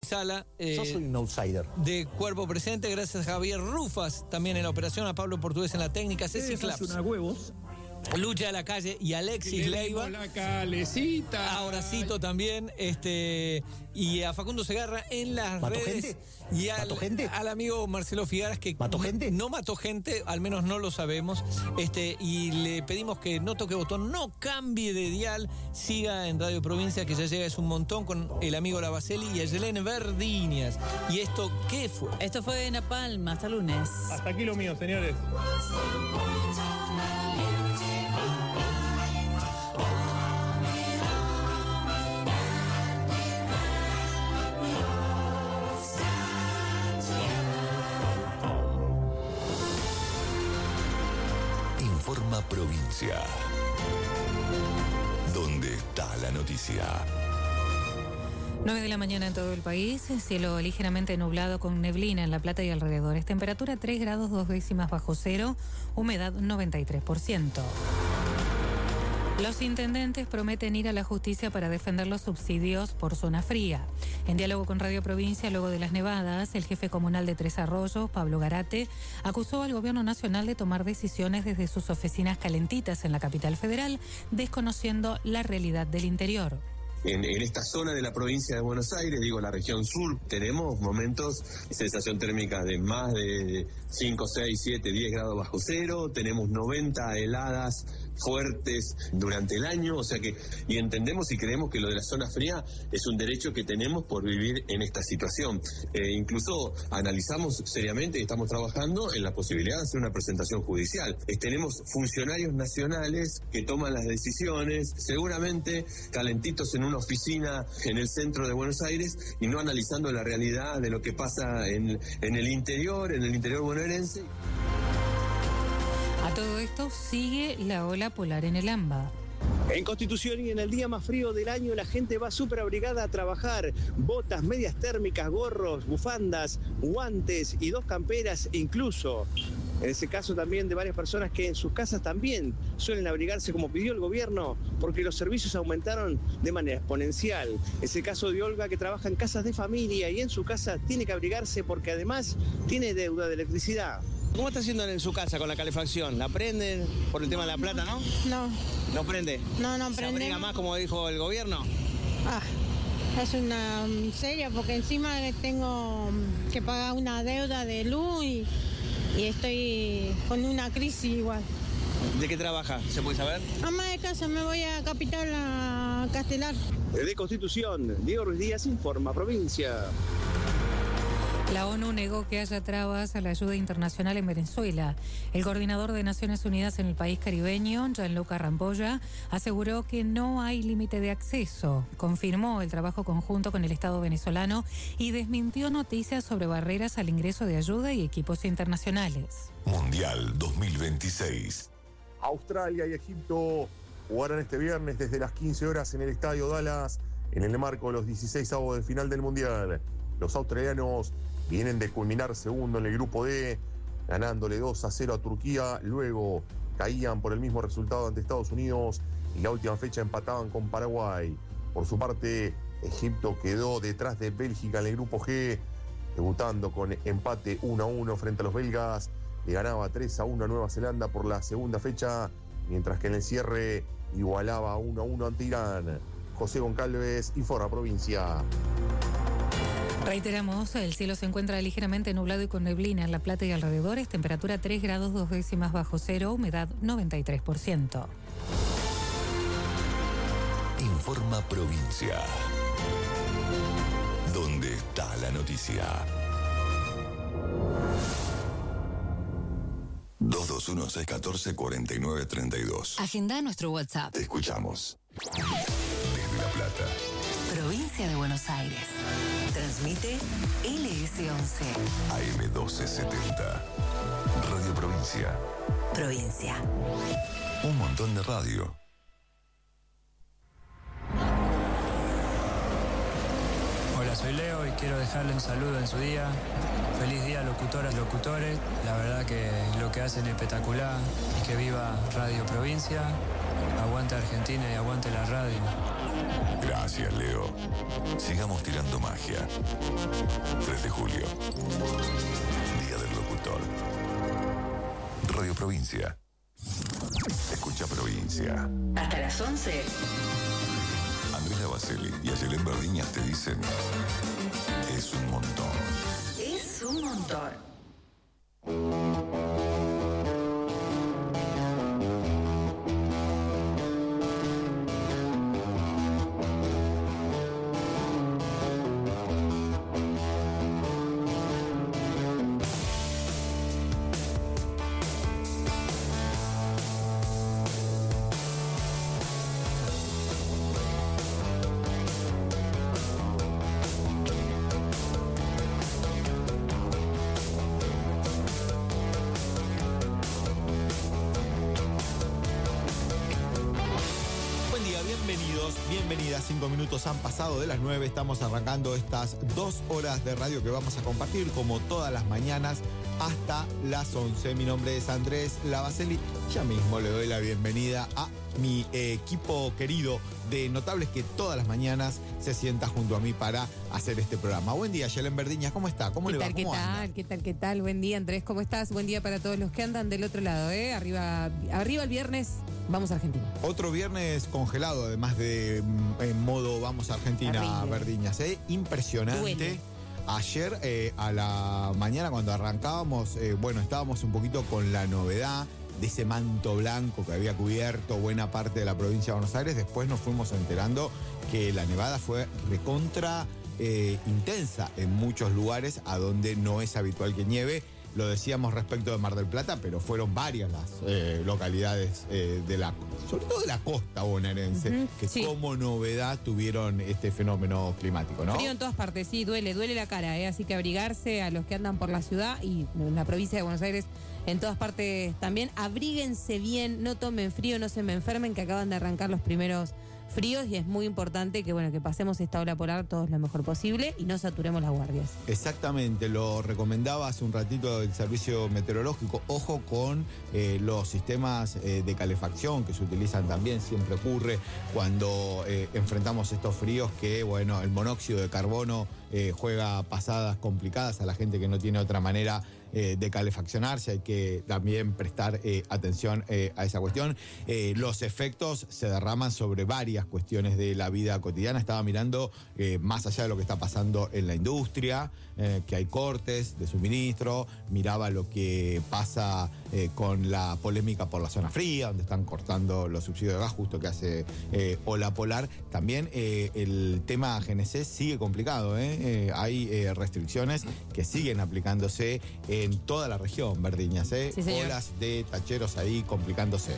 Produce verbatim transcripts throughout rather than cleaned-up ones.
Sala. Eh, Yo soy un outsider. De cuerpo presente, gracias a Javier Rufas, también en la operación, a Pablo Portugués en la técnica, Ceci Claps. huevos. Lucha de la Calle y Alexis Leiva. La calecita. A Horacito también, este, y a Facundo Segarra en las ¿Mató redes. gente? Y al, ¿Mató gente? al amigo Marcelo Figaras, que ¿Mató gente? No mató gente, al menos no lo sabemos. Este, y le pedimos que no toque botón, no cambie de dial, siga en Radio Provincia, que ya llega, es un montón, con el amigo Lavacelli y Ayelén Verdiñas. ¿Y esto qué fue? Esto fue en Napalm, hasta lunes. Hasta aquí lo mío, señores. Informa Provincia. ¿Dónde está la noticia? nueve de la mañana en todo el país, cielo ligeramente nublado con neblina en La Plata y alrededores. Temperatura tres grados dos décimas bajo cero, humedad noventa y tres por ciento. Los intendentes prometen ir a la justicia para defender los subsidios por zona fría. En diálogo con Radio Provincia, luego de las nevadas, el jefe comunal de Tres Arroyos, Pablo Garate, acusó al gobierno nacional de tomar decisiones desde sus oficinas calentitas en la capital federal, desconociendo la realidad del interior. En, en esta zona de la provincia de Buenos Aires, digo la región sur, tenemos momentos de sensación térmica de más de cinco, seis, siete, diez grados bajo cero, tenemos noventa heladas fuertes durante el año, o sea que, y entendemos y creemos que lo de la zona fría es un derecho que tenemos por vivir en esta situación. Eh, incluso analizamos seriamente y estamos trabajando en la posibilidad de hacer una presentación judicial. Eh, tenemos funcionarios nacionales que toman las decisiones, seguramente calentitos en un una oficina en el centro de Buenos Aires y no analizando la realidad de lo que pasa en, en el interior, en el interior bonaerense. A todo esto sigue la ola polar en el AMBA. En Constitución y en el día más frío del año la gente va súper abrigada a trabajar. Botas, medias térmicas, gorros, bufandas, guantes y dos camperas incluso. En ese caso también de varias personas que en sus casas también suelen abrigarse como pidió el gobierno porque los servicios aumentaron de manera exponencial. Es el caso de Olga que trabaja en casas de familia y en su casa tiene que abrigarse porque además tiene deuda de electricidad. ¿Cómo está haciendo en su casa con la calefacción? ¿La prenden por el tema de la plata, no? No. ¿No prende? No, no prende. ¿Se prende. abriga más como dijo el gobierno? Ah, es una miseria porque encima tengo que pagar una deuda de luz y, y estoy con una crisis igual. ¿De qué trabaja? ¿Se puede saber? Ama de casa, me voy a Capital a Castelar. De Constitución, Diego Ruiz Díaz, Informa Provincia. La ONU negó que haya trabas a la ayuda internacional en Venezuela. El coordinador de Naciones Unidas en el país caribeño, Gianluca Rampolla, aseguró que no hay límite de acceso. Confirmó el trabajo conjunto con el Estado venezolano y desmintió noticias sobre barreras al ingreso de ayuda y equipos internacionales. Mundial dos mil veintiséis. Australia y Egipto jugarán este viernes desde las quince horas en el Estadio Dallas en el marco de los dieciséis avos de final del Mundial. Los australianos vienen de culminar segundo en el grupo D, ganándole dos a cero a Turquía, luego caían por el mismo resultado ante Estados Unidos y la última fecha empataban con Paraguay. Por su parte, Egipto quedó detrás de Bélgica en el grupo G, debutando con empate uno a uno frente a los belgas, le ganaba tres a uno a Nueva Zelanda por la segunda fecha, mientras que en el cierre igualaba uno a uno ante Irán. José Goncalves, Informa Provincia. Reiteramos, el cielo se encuentra ligeramente nublado y con neblina en La Plata y alrededores, temperatura tres grados dos décimas bajo cero, humedad noventa y tres por ciento. Informa Provincia. ¿Dónde está la noticia? dos dos uno seis uno cuatro cuatro nueve tres dos. Agenda nuestro WhatsApp. Te escuchamos. Desde La Plata. Provincia de Buenos Aires. Transmite L S once. A M doce setenta. Radio Provincia. Provincia. Un montón de radio. Hola, soy Leo y quiero dejarle un saludo en su día. Feliz día, locutoras, locutores. La verdad que lo que hacen es espectacular. Y que viva Radio Provincia. Aguante Argentina y aguante la radio. Gracias, Leo. Sigamos tirando magia. tres de julio. Día del Locutor. Radio Provincia. Escucha Provincia. Hasta las once. Andrés Lavazeli y Ayelén Verdiñas te dicen: es un montón. Es un montón. Cinco minutos han pasado de las nueve, estamos arrancando estas dos horas de radio que vamos a compartir como todas las mañanas hasta las once. Mi nombre es Andrés Lavazeli. Ya mismo le doy la bienvenida a mi eh, equipo querido de notables que todas las mañanas se sienta junto a mí para hacer este programa. Buen día, Ayelén Verdiñas, ¿cómo está? ¿Cómo le va? ¿Qué ¿Cómo tal? anda? ¿Qué tal? ¿Qué tal? Buen día, Andrés, ¿cómo estás? Buen día para todos los que andan del otro lado, ¿eh? Arriba, arriba el viernes, vamos a Argentina. Otro viernes congelado, además de mm, en modo vamos a Argentina, Terrible. Verdiñas, ¿eh? Impresionante. Duele. Ayer eh, a la mañana cuando arrancábamos, eh, bueno, estábamos un poquito con la novedad de ese manto blanco que había cubierto buena parte de la provincia de Buenos Aires. Después nos fuimos enterando que la nevada fue recontra eh, intensa en muchos lugares a donde no es habitual que nieve. Lo decíamos respecto de Mar del Plata, pero fueron varias las eh, localidades eh, de la, sobre todo de la costa bonaerense, Uh-huh, que sí. como novedad tuvieron este fenómeno climático, ¿no? Frío en todas partes, sí, duele, duele la cara, ¿eh? Así que abrigarse a los que andan por la ciudad y en la provincia de Buenos Aires, en todas partes también. Abríguense bien, no tomen frío, no se me enfermen, que acaban de arrancar los primeros fríos y es muy importante que, bueno, que pasemos esta ola polar todos lo mejor posible y no saturemos las guardias. Exactamente, lo recomendaba hace un ratito el servicio meteorológico. Ojo con eh, los sistemas eh, de calefacción que se utilizan también, siempre ocurre cuando eh, enfrentamos estos fríos que, bueno, el monóxido de carbono eh, juega pasadas complicadas a la gente que no tiene otra manera eh, de calefaccionarse. Hay que también prestar eh, atención eh, a esa cuestión. Eh, los efectos se derraman sobre varias cuestiones de la vida cotidiana. Estaba mirando eh, más allá de lo que está pasando en la industria, eh, que hay cortes de suministro, miraba lo que pasa eh, con la polémica por la zona fría, donde están cortando los subsidios de gas justo que hace eh, ola polar. También eh, el tema G N C sigue complicado, ¿eh? Eh, hay eh, restricciones que siguen aplicándose en toda la región, Verdiñas, ¿eh? Sí, señor. Olas de tacheros ahí complicándose.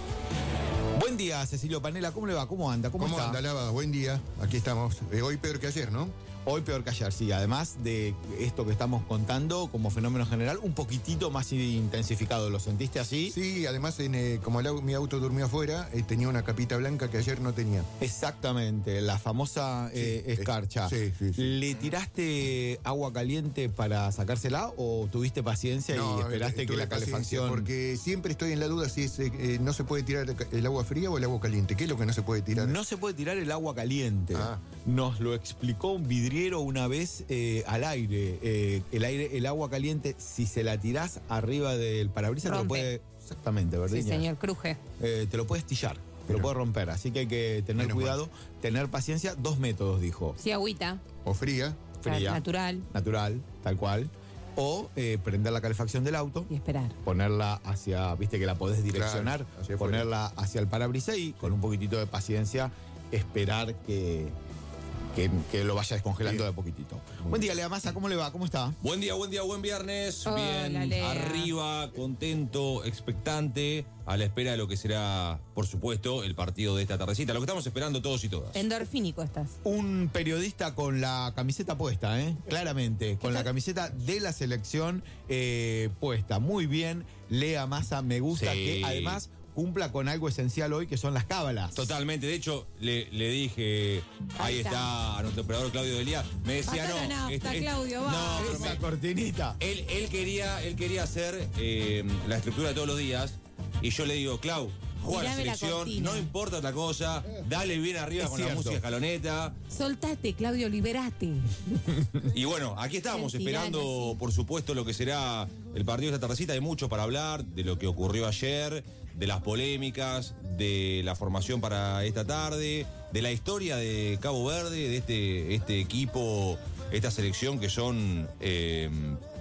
Buen día, Cecilio Panela, ¿cómo le va? ¿Cómo anda? ¿Cómo, ¿Cómo está? anda, Lava? Buen día, aquí estamos. Eh, hoy peor que ayer, ¿no? Hoy peor que ayer, sí. Además de esto que estamos contando como fenómeno general, un poquitito más intensificado. ¿Lo sentiste así? Sí, además, en, eh, como el, au- mi auto durmió afuera, eh, tenía una capita blanca que ayer no tenía. Exactamente, la famosa eh, Sí, escarcha. sí, sí, sí. ¿Le tiraste agua caliente para sacársela o tuviste paciencia y esperaste que tuve la paciencia, calefacción... Porque siempre estoy en la duda si es, eh, eh, no se puede tirar el agua fría o el agua caliente. ¿Qué es lo que no se puede tirar? No se puede tirar el agua caliente. Ah. Nos lo explicó un vidriero una vez eh, al aire. Eh, el aire, el agua caliente, si se la tirás arriba del parabrisas, te lo Rompe. puede. Exactamente, Sí, Verdiñas. señor, cruje. Eh, te lo puede estillar, te lo puede romper. Así que hay que tener Menos cuidado, tener paciencia. Dos métodos, dijo. Sí, agüita, O fría. Fría, natural natural, tal cual. O eh, prender la calefacción del auto, y esperar. ponerla hacia, viste que la podés direccionar, Claro, hacia afuera. ponerla hacia el parabrisas y con un poquitito de paciencia esperar que, que, que lo vaya descongelando de a poquitito. Buen día, Lea Massa, ¿cómo le va? ¿Cómo está? Buen día, buen día, buen viernes. Hola, Bien, Lea. arriba, contento, expectante, a la espera de lo que será, por supuesto, el partido de esta tardecita. Lo que estamos esperando todos y todas. Endorfínico estás. Un periodista con la camiseta puesta, ¿eh? Claramente, con la camiseta de la selección eh, puesta. Muy bien, Lea Massa, me gusta Sí. que además cumpla con algo esencial hoy, que son las cábalas. Totalmente, de hecho, le, le dije, ahí, Ahí está. está, a nuestro operador Claudio Delía, me decía, Pasá la no, nafta, este- Claudio, no, va. pero Esa me- cortinita. él, él quería, él quería hacer eh, la estructura de todos los días, y yo le digo, Clau, juega la Tirame la selección, cortina. no importa otra cosa, dale bien arriba Es con la cierto. música escaloneta. Soltate, Claudio, liberate. Y bueno, aquí estábamos El esperando, tirano, sí. por supuesto, lo que será el partido de esta tardecita. Hay mucho para hablar de lo que ocurrió ayer, de las polémicas, de la formación para esta tarde, de la historia de Cabo Verde, de este, este equipo, esta selección que son eh,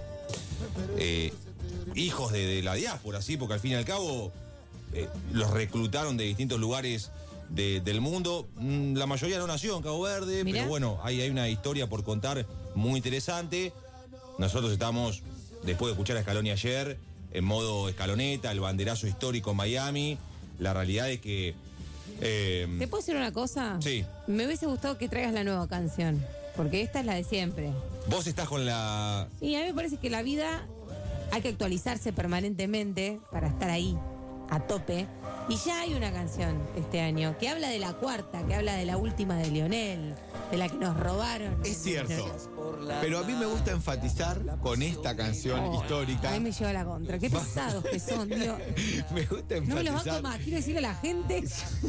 eh, hijos de, de la diáspora, ¿sí? Porque al fin y al cabo eh, los reclutaron de distintos lugares de- del mundo. Mm, La mayoría no nació en Cabo Verde, Mirá. pero bueno, hay, hay una historia por contar muy interesante. Nosotros estamos, después de escuchar a Scaloni ayer, en modo escaloneta, el banderazo histórico en Miami. La realidad es que... eh, ¿Te puedo decir una cosa? sí, Me hubiese gustado que traigas la nueva canción, porque esta es la de siempre. vos estás con la... Y a mí me parece que la vida hay que actualizarse permanentemente para estar ahí, a tope. Y ya hay una canción este año que habla de la cuarta, que habla de la última de Lionel, de la que nos robaron. Es cierto. Pero a mí me gusta enfatizar con esta canción Oh, histórica. A mí me lleva la contra. Qué pesados que son, Dios. Me gusta No me los banco enfatizar. más. Quiero decirle a la gente.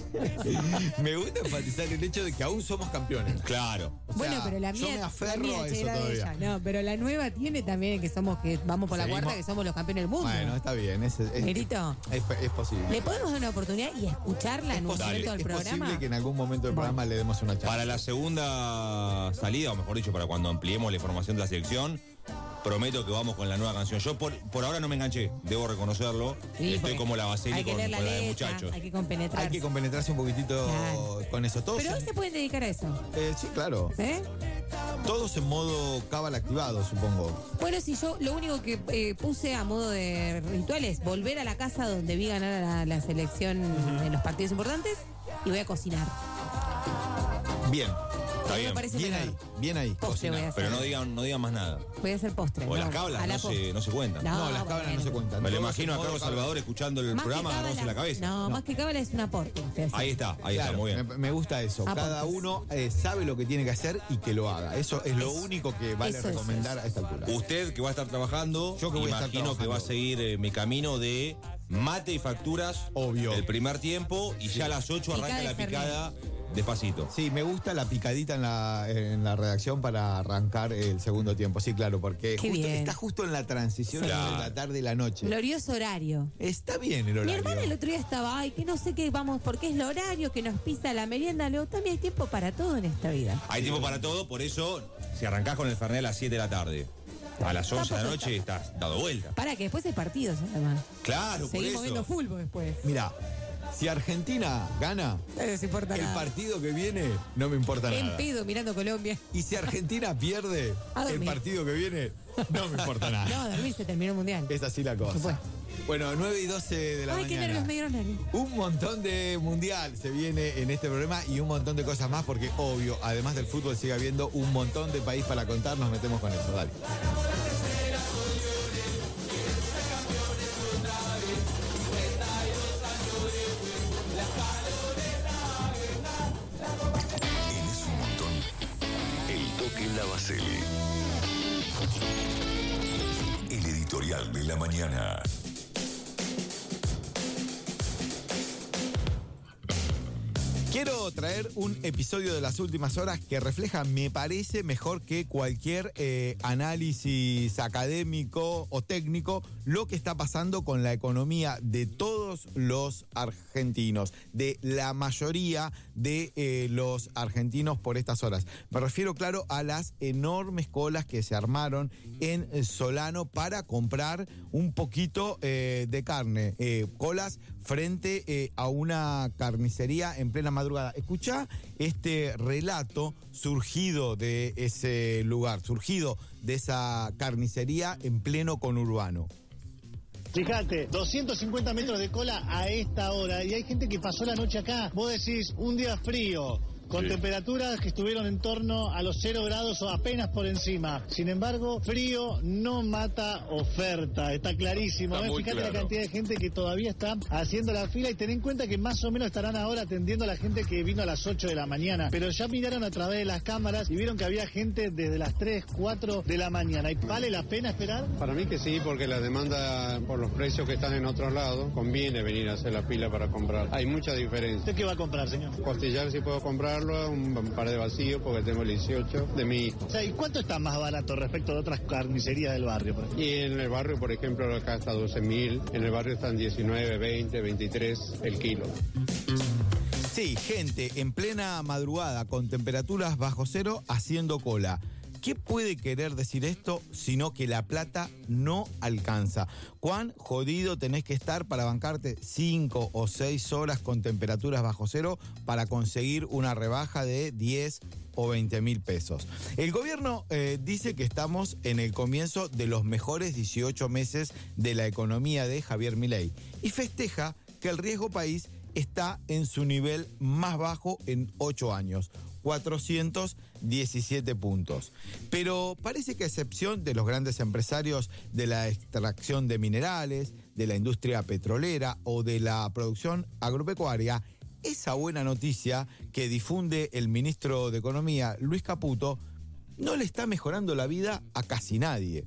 Me gusta enfatizar el hecho de que aún somos campeones. Claro. O sea, Bueno, pero la yo mía, me aferro la mía a eso era de todavía. ella. No, pero la nueva tiene también que somos que vamos por la Seguimos. cuarta, que somos los campeones del mundo. Bueno, está bien. Es, es, Merito. es, es posible. ¿Le podemos dar una oportunidad y escucharla en un posible, momento del es programa? posible que en algún momento del programa le demos una chance. Para la segunda salida, o mejor dicho, para cuando ampliemos la información de la selección, prometo que vamos con la nueva canción. Yo por, por ahora no me enganché, debo reconocerlo. Sí, Estoy porque como la Baseli hay que con, leer la con la de letra, muchachos. hay que compenetrarse. Hay que compenetrarse un poquitito Claro. con eso. Todos, Pero hoy en, se pueden dedicar a eso. eh, sí, claro. ¿Eh? Todos en modo cabal activado, supongo. Bueno, si yo lo único que eh, puse a modo de ritual es volver a la casa donde vi ganar a la, la selección en los partidos importantes y voy a cocinar. Bien. Está Me bien. parece Bien mejor. ahí, bien ahí. Postre voy a hacer. Pero no digan, no digan más nada. Voy a hacer postre. O no, las cablas a la no se, postre. no se cuentan. No, No, las cabras bueno. no se cuentan. Me lo Todos imagino en a modo Carlos cabal. Salvador escuchando el Más que programa, agarrándose cábala- la cabeza. No, más que cábala es un aporte. que hace. Ahí está, ahí Claro, está, muy bien. Me, me gusta eso. Aportes. Cada uno eh, sabe lo que tiene que hacer y que lo haga. Eso es lo Eso. único que vale Eso es, recomendar a esta altura. Usted que va a estar trabajando, Yo que voy a estar imagino que va a trabajando. seguir eh, mi camino de mate y facturas. Obvio. El primer tiempo y ya a las ocho Picada arranca de la Fernet. picada despacito. Sí, me gusta la picadita en la, en la redacción para arrancar el segundo tiempo. Sí, claro, porque Qué justo- bien. está justo en la transición Sí. entre la tarde y la noche. Glorioso horario. Está bien el Mi horario. hermana el otro día estaba, ay, que no sé qué vamos, porque es el horario que nos pisa la merienda. Luego también hay tiempo para todo en esta vida. Hay tiempo para todo, por eso, si arrancás con el Fernet a las siete de la tarde, a las once de la noche estás dado vuelta. Para que después hay partidos, además. Claro, por Seguimos viendo eso. fútbol después. Mira, si Argentina gana, No les importa el nada. partido que viene no me importa En nada. pedo mirando Colombia. Y si Argentina pierde A el dormir. partido que viene, no me importa nada. No, a dormir se terminó el mundial. Es así la cosa. supuesto. Bueno, nueve y doce de la Ay, qué nervios mañana. me dieron nervios. Un montón de mundial se viene en este programa y un montón de cosas más porque, obvio, además del fútbol sigue habiendo un montón de país para contar. Nos metemos con eso. Dale. En Es un Montón, el toque en la Baseli. El editorial de la mañana. Quiero traer un episodio de las últimas horas que refleja, me parece, mejor que cualquier eh, análisis académico o técnico, lo que está pasando con la economía de todos los argentinos, de la mayoría de eh, los argentinos por estas horas. Me refiero, claro, a las enormes colas que se armaron en Solano para comprar un poquito eh, de carne. Eh, colas frente eh, a una carnicería en plena madrugada. Escuchá este relato surgido de ese lugar, surgido de esa carnicería en pleno conurbano. Fíjate, doscientos cincuenta metros de cola a esta hora y hay gente que pasó la noche acá. Vos decís, un día frío, con Sí. temperaturas que estuvieron en torno a los cero grados o apenas por encima. Sin embargo, frío no mata oferta, está clarísimo. Está ¿eh? muy Fíjate claro. la cantidad de gente que todavía está haciendo la fila y ten en cuenta que más o menos estarán ahora atendiendo a la gente que vino a las ocho de la mañana. Pero ya miraron a través de las cámaras y vieron que había gente desde las tres, cuatro de la mañana. ¿Y vale la pena esperar? Para mí que sí, porque la demanda por los precios que están en otros lados, conviene venir a hacer la fila para comprar. Hay mucha diferencia. ¿Usted qué va a comprar, señor? Costillar si puedo comprarlo, un par de vacíos porque tengo el dieciocho de mi hijo. O sea, ¿y cuánto está más barato respecto de otras carnicerías del barrio? Por ejemplo? Y en el barrio, por ejemplo, acá está doce mil, en el barrio están diecinueve, veinte, veintitrés el kilo. Sí, gente en plena madrugada con temperaturas bajo cero haciendo cola. ¿Qué puede querer decir esto sino que la plata no alcanza? ¿Cuán jodido tenés que estar para bancarte cinco o seis horas con temperaturas bajo cero para conseguir una rebaja de diez o veinte mil pesos? El gobierno eh, dice que estamos en el comienzo de los mejores dieciocho meses de la economía de Javier Milei y festeja que el riesgo país está en su nivel más bajo en ocho años. cuatrocientos diecisiete puntos. Pero parece que a excepción de los grandes empresarios de la extracción de minerales, de la industria petrolera o de la producción agropecuaria, esa buena noticia que difunde el ministro de Economía, Luis Caputo, no le está mejorando la vida a casi nadie.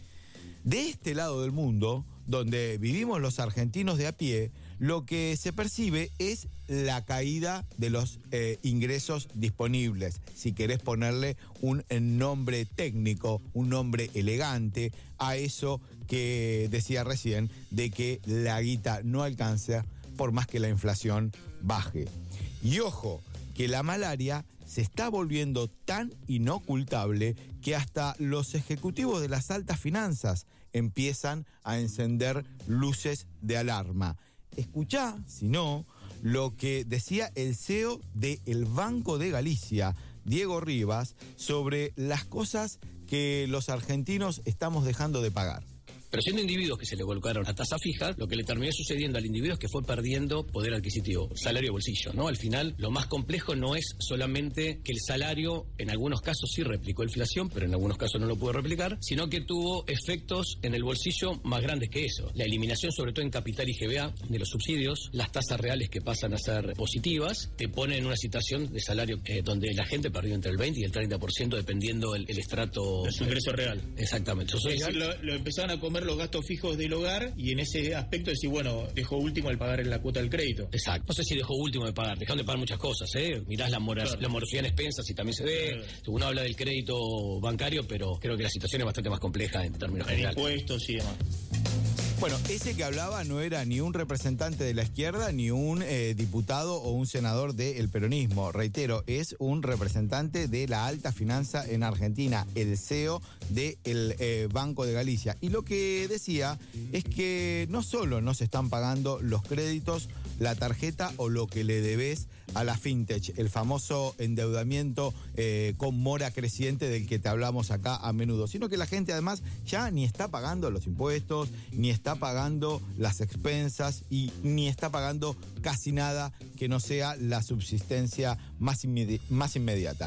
De este lado del mundo, donde vivimos los argentinos de a pie, lo que se percibe es la caída de los eh, ingresos disponibles. Si querés ponerle un eh, nombre técnico, un nombre elegante a eso que decía recién, de que la guita no alcanza por más que la inflación baje. Y ojo, que la malaria se está volviendo tan inocultable que hasta los ejecutivos de las altas finanzas empiezan a encender luces de alarma. Escuchá, si no, lo que decía el C E O del Banco de Galicia, Diego Rivas, sobre las cosas que los argentinos estamos dejando de pagar. Pero siendo individuos que se le colocaron a tasa fija, lo que le terminó sucediendo al individuo es que fue perdiendo poder adquisitivo, salario bolsillo, ¿no? Al final, lo más complejo no es solamente que el salario, en algunos casos sí replicó inflación, pero en algunos casos no lo pudo replicar, sino que tuvo efectos en el bolsillo más grandes que eso. La eliminación, sobre todo en capital y G B A, de los subsidios, las tasas reales que pasan a ser positivas, te ponen en una situación de salario eh, donde la gente perdió entre el veinte y el treinta por ciento dependiendo el, el estrato... De su ingreso real. Exactamente. Es decir, lo, lo empezaron a comer los gastos fijos del hogar y en ese aspecto decir, bueno, dejó último el pagar la cuota del crédito. Exacto. No sé si dejó último de pagar, dejaron de pagar muchas cosas, ¿eh? Mirás la, mora, Claro. la morosidad en expensas y también se ve. Claro. Uno habla del crédito bancario, pero creo que la situación es bastante más compleja en términos En generales. impuestos y demás. Bueno, ese que hablaba no era ni un representante de la izquierda, ni un eh, diputado o un senador del peronismo. Reitero, es un representante de la alta finanza en Argentina, el C E O del eh, Banco de Galicia. Y lo que decía es que no solo no se están pagando los créditos, la tarjeta o lo que le debes a la fintech, el famoso endeudamiento eh, con mora creciente del que te hablamos acá a menudo, sino que la gente además ya ni está pagando los impuestos, ni está pagando las expensas y ni está pagando casi nada que no sea la subsistencia más, inmedi- más inmediata.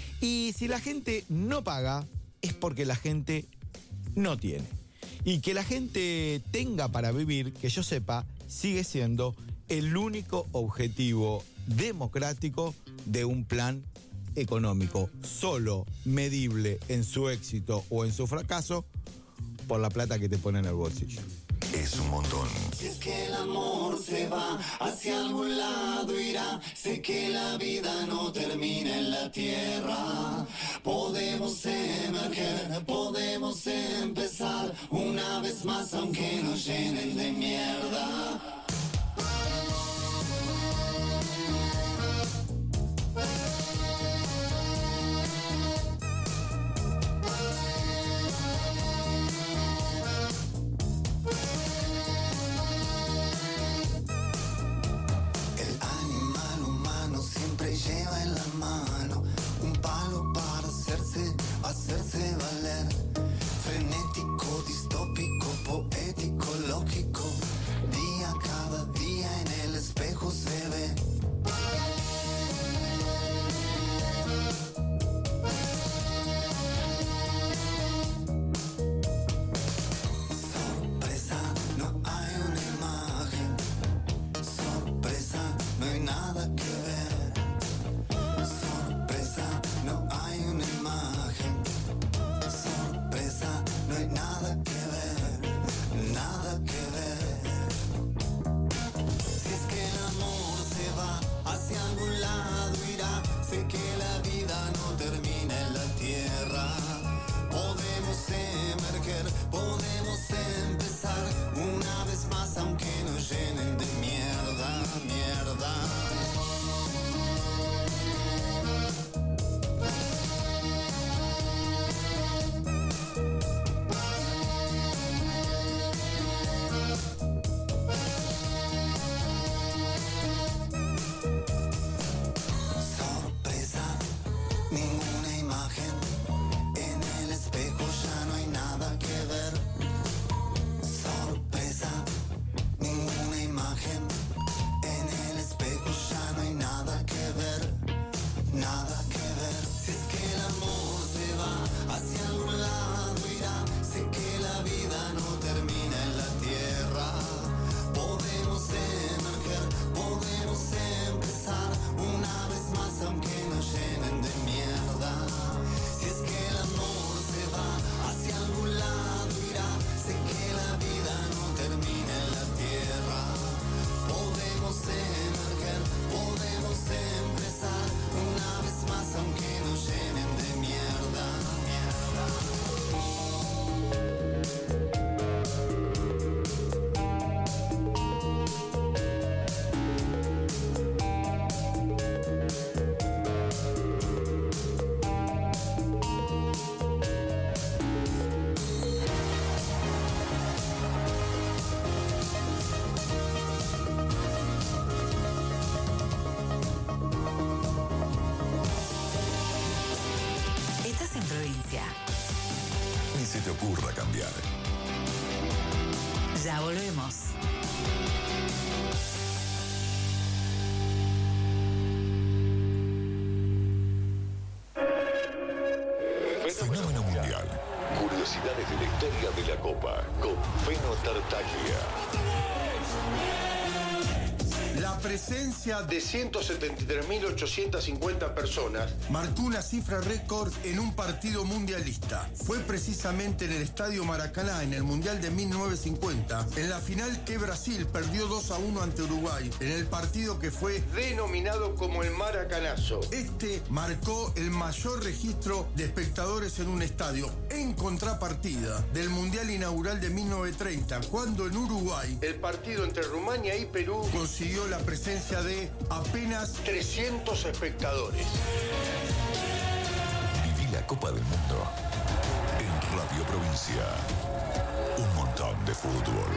Y si la gente no paga, es porque la gente no tiene. Y que la gente tenga para vivir, que yo sepa, sigue siendo el único objetivo democrático de un plan económico, solo medible en su éxito o en su fracaso por la plata que te pone en el bolsillo. Es un montón. Si es que el amor se va, hacia algún lado irá. Sé que la vida no termina en la tierra. Podemos emerger, podemos empezar una vez más, aunque nos llenen de mierda. Lleva en la mano un palo para hacerse, hacerse valer. Frenético, distópico, poético, lógico. Día Ni se te ocurra cambiar. Ya volvemos. Fenómeno mundial. Curiosidades de la historia de la Copa con Feno Tartaglia. La presencia de ciento setenta y tres mil ochocientas cincuenta personas marcó una cifra récord en un partido mundialista. Fue precisamente en el Estadio Maracaná, en el Mundial de mil novecientos cincuenta, en la final que Brasil perdió dos a uno ante Uruguay, en el partido que fue denominado como el Maracanazo. Este marcó el mayor registro de espectadores en un estadio, en contrapartida del Mundial inaugural de mil novecientos treinta, cuando en Uruguay el partido entre Rumania y Perú consiguió la presencia de apenas trescientos espectadores. Viví la Copa del Mundo en Radio Provincia. Un montón de fútbol.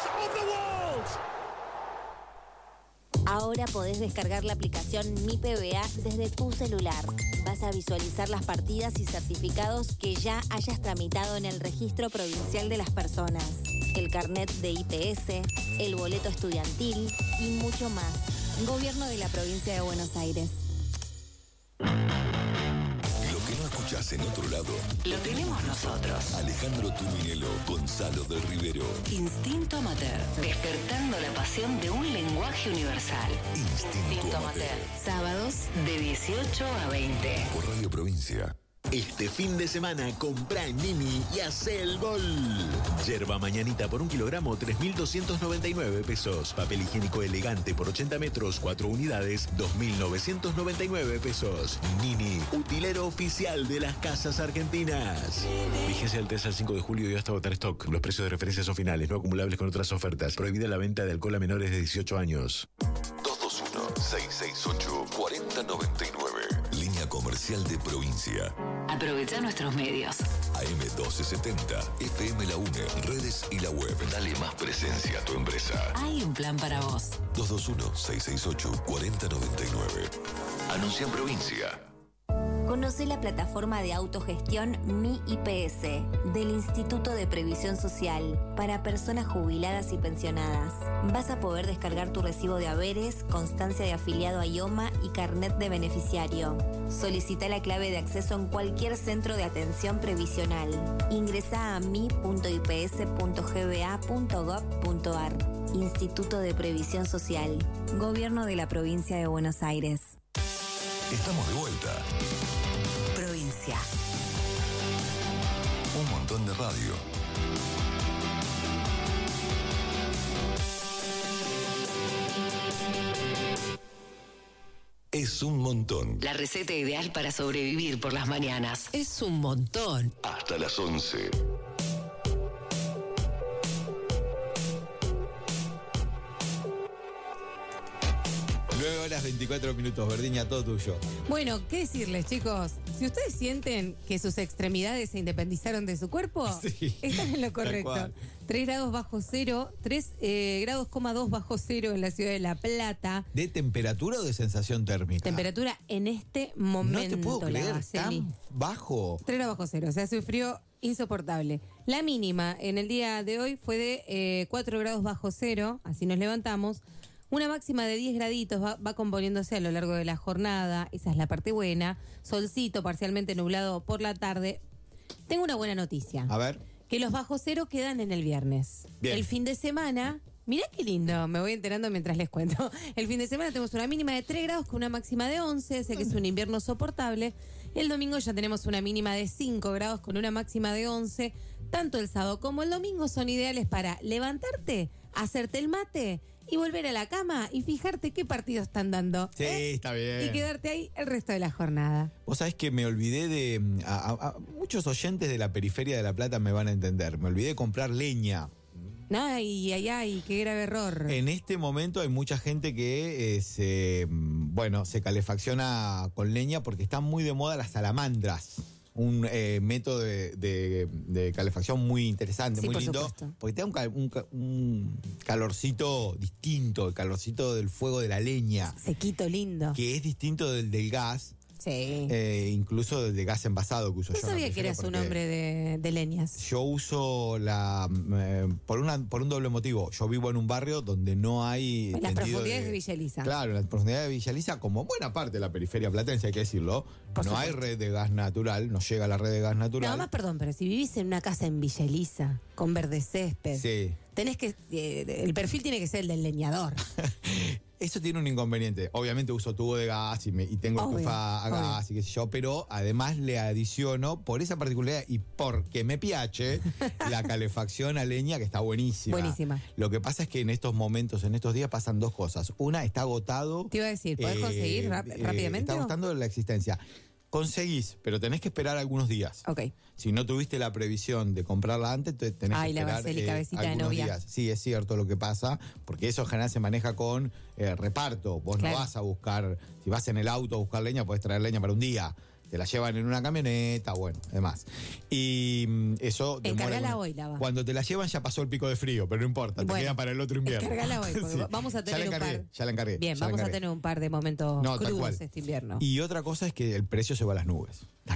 Ahora podés descargar la aplicación Mi P B A desde tu celular. Vas a visualizar las partidas y certificados que ya hayas tramitado en el Registro Provincial de las Personas, el carnet de I P S, el boleto estudiantil y mucho más. Gobierno de la Provincia de Buenos Aires. Lo que no escuchás en otro lado, lo tenemos nosotros. Alejandro Tuminelo, Gonzalo del Rivero. Instinto Amateur, despertando la pasión de un lenguaje universal. Instinto, Instinto Amateur. Sábados de dieciocho a veinte. Por Radio Provincia. Este fin de semana compra en Nini y hace el gol. Yerba mañanita por un kilogramo, tres mil doscientos noventa y nueve pesos. Papel higiénico elegante por ochenta metros, cuatro unidades, dos mil novecientos noventa y nueve pesos. Nini, utilero oficial de las casas argentinas. Vigencia del tres al cinco de julio y hasta agotar stock. Los precios de referencia son finales, no acumulables con otras ofertas. Prohibida la venta de alcohol a menores de dieciocho años. dos dos uno, seis seis ocho, cuatro cero nueve nueve. Línea comercial de Provincia. Aprovecha nuestros medios. A M doce setenta, F M La UNE, redes y la web. Dale más presencia a tu empresa. Hay un plan para vos. dos dos uno, seis seis ocho, cuatro cero nueve nueve. Anuncia en Provincia. Conoce la plataforma de autogestión Mi I P S del Instituto de Previsión Social para personas jubiladas y pensionadas. Vas a poder descargar tu recibo de haberes, constancia de afiliado a IOMA y carnet de beneficiario. Solicita la clave de acceso en cualquier centro de atención previsional. Ingresa a mi punto i p s punto g b a punto gov punto a r. Instituto de Previsión Social. Gobierno de la Provincia de Buenos Aires. Estamos de vuelta. Provincia. Un montón de radio. Es un montón. La receta ideal para sobrevivir por las mañanas. Es un montón. Hasta las once. nueve horas veinticuatro minutos, Verdiña, todo tuyo. Bueno, ¿qué decirles, chicos? Si ustedes sienten que sus extremidades se independizaron de su cuerpo, sí, están en lo correcto. tres grados bajo cero, tres eh, grados coma dos bajo cero en la ciudad de La Plata. ¿De temperatura o de sensación térmica? Temperatura en este momento. No te puedo creer, tan bajo. tres grados bajo cero, o sea, hace un frío insoportable. La mínima en el día de hoy fue de eh, cuatro grados bajo cero, así nos levantamos. Una máxima de diez graditos va, va componiéndose a lo largo de la jornada, esa es la parte buena. Solcito parcialmente nublado por la tarde. Tengo una buena noticia. A ver. Que los bajo cero quedan en el viernes. Bien. El fin de semana, mirá qué lindo, me voy enterando mientras les cuento. El fin de semana tenemos una mínima de tres grados con una máxima de once, sé que es un invierno soportable. El domingo ya tenemos una mínima de cinco grados con una máxima de once. Tanto el sábado como el domingo son ideales para levantarte, hacerte el mate y volver a la cama y fijarte qué partidos están dando. Sí, ¿eh? está bien. Y quedarte ahí el resto de la jornada. Vos sabés que me olvidé de... A, a, a muchos oyentes de la periferia de La Plata me van a entender. Me olvidé de comprar leña. Ay, ay, ay, qué grave error. En este momento hay mucha gente que eh, se, bueno, se calefacciona con leña porque están muy de moda las salamandras. Un eh, método de, de, de calefacción muy interesante, sí, muy por lindo, supuesto. porque te da un, cal- un, ca- un calorcito distinto, el calorcito del fuego de la leña. Sequito lindo. Que es distinto del del gas. Sí. Eh, incluso de gas envasado que uso No yo. sabía que eras un hombre de, de leñas. Yo uso la eh, por una por un doble motivo. Yo vivo en un barrio donde no hay En las tendido profundidades de, Villa Elisa. Claro, en las profundidades de Villa Elisa, como buena parte de la periferia platense, hay que decirlo. Por no supuesto. hay red de gas natural, no llega la red de gas natural. No, más perdón, pero si vivís en una casa en Villa Elisa, con verde césped, Sí. tenés que. Eh, el perfil tiene que ser el del leñador. Eso tiene un inconveniente. Obviamente uso tubo de gas y, me, y tengo Obvio, estufa a obvio. gas y qué sé yo, pero además le adiciono, por esa particularidad y porque me piache, la calefacción a leña, que está buenísima. Buenísima. Lo que pasa es que en estos momentos, en estos días, pasan dos cosas. Una, está agotado. Te iba a decir, ¿podés eh, conseguir rap- eh, rápidamente? Está o? agotando la existencia. Conseguís, pero tenés que esperar algunos días. Ok. Si no tuviste la previsión de comprarla antes, te tenés Ay, que la esperar Barceli, eh, cabecita de algunos novia. días. Sí, es cierto lo que pasa, porque eso en general se maneja con eh, reparto. Vos Claro. no vas a buscar, si vas en el auto a buscar leña, podés traer leña para un día. Te la llevan en una camioneta, bueno, demás. Y mm, eso demora Encargala algunos- hoy, Lava. Cuando te la llevan ya pasó el pico de frío, pero no importa, te Bueno, queda para el otro invierno. Encargala hoy, porque Sí. vamos a Ya tener la un encargué, par. ya la encargué. Bien, ya la vamos a encargué. tener un par de momentos No, tal crudos cual. este invierno. Y otra cosa es que el precio se va a las nubes. Está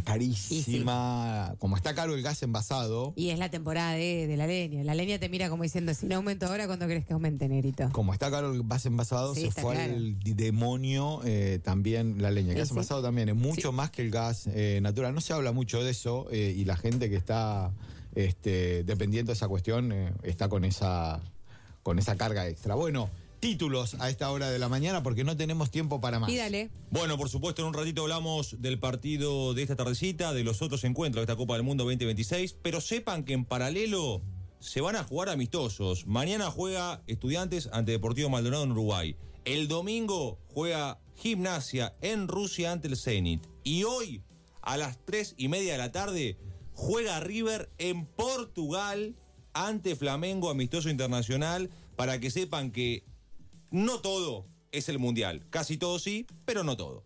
carísima. Como está caro el gas envasado, Y es la temporada de, de la leña. La leña te mira como diciendo, si no aumento ahora, ¿cuándo crees que aumente, negrito? como está caro el gas envasado, Sí, se está fue claro. al demonio eh, también la leña. El Sí, gas sí. envasado también es mucho Sí. más que el gas eh, natural. No se habla mucho de eso eh, y la gente que está este, dependiendo de esa cuestión eh, está con esa, con esa carga extra. Bueno, títulos a esta hora de la mañana porque no tenemos tiempo para más. Y dale. Bueno, por supuesto, en un ratito hablamos del partido de esta tardecita, de los otros encuentros de esta Copa del Mundo veinte veintiséis, pero sepan que en paralelo se van a jugar amistosos. Mañana juega Estudiantes ante Deportivo Maldonado en Uruguay. El domingo juega Gimnasia en Rusia ante el Zenit. Y hoy, a las tres y media de la tarde, juega River en Portugal ante Flamengo, amistoso internacional, para que sepan que no todo es el Mundial. Casi todo sí, pero no todo.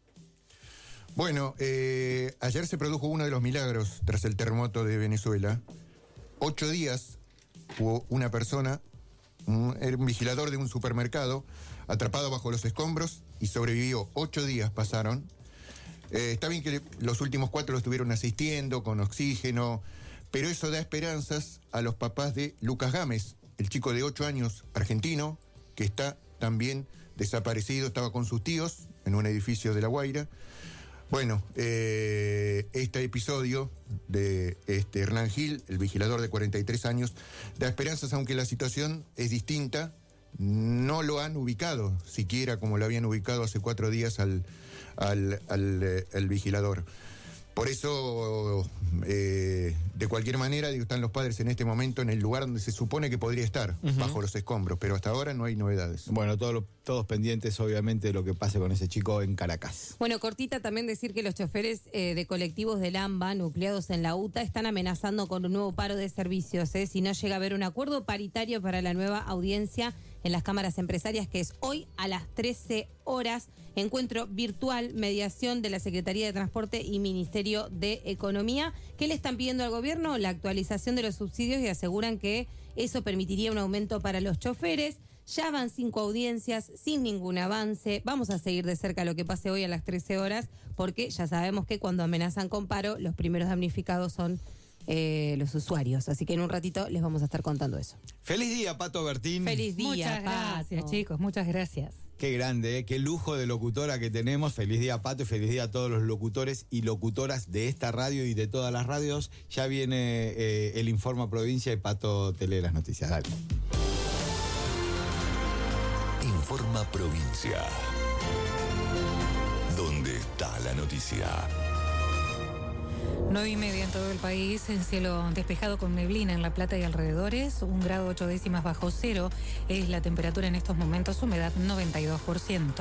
Bueno, eh, ayer se produjo uno de los milagros tras el terremoto de Venezuela. Ocho días hubo una persona, un, era un vigilador de un supermercado, atrapado bajo los escombros y sobrevivió. Ocho días pasaron. Eh, está bien que los últimos cuatro lo estuvieron asistiendo con oxígeno, pero eso da esperanzas a los papás de Lucas Gámez, el chico de ocho años argentino, que está también desaparecido, estaba con sus tíos en un edificio de La Guaira. Bueno, eh, este episodio de este Hernán Gil, el vigilador de cuarenta y tres años, da esperanzas, aunque la situación es distinta. No lo han ubicado, siquiera como lo habían ubicado hace cuatro días al, al, al, eh, al vigilador. Por eso, eh, de cualquier manera, digo, están los padres en este momento en el lugar donde se supone que podría estar, Ujú. bajo los escombros, pero hasta ahora no hay novedades. Bueno, todos, lo- todos pendientes, obviamente, de lo que pase con ese chico en Caracas. Bueno, cortita también decir que los choferes eh, de colectivos del AMBA, nucleados en la UTA, están amenazando con un nuevo paro de servicios, ¿eh? Si no llega a haber un acuerdo paritario para la nueva audiencia en las cámaras empresarias, que es hoy a las trece horas, encuentro virtual, mediación de la Secretaría de Transporte y Ministerio de Economía. ¿Qué le están pidiendo al gobierno? La actualización de los subsidios y aseguran que eso permitiría un aumento para los choferes. Ya van cinco audiencias sin ningún avance. Vamos a seguir de cerca lo que pase hoy a las trece horas, porque ya sabemos que cuando amenazan con paro, los primeros damnificados son eh, los usuarios. Así que en un ratito les vamos a estar contando eso. Feliz día, Pato Bertín. Feliz día, Muchas gracias, Pato. chicos, muchas gracias. Qué grande, ¿eh? Qué lujo de locutora que tenemos. Feliz día, Pato, y feliz día a todos los locutores y locutoras de esta radio y de todas las radios. Ya viene eh, el Informa Provincia y Pato te lee las noticias. Dale. Informa Provincia. ¿Dónde está la noticia? Nueve y media en todo el país, en cielo despejado con neblina en La Plata y alrededores, un grado ocho décimas bajo cero es la temperatura en estos momentos, humedad noventa y dos por ciento.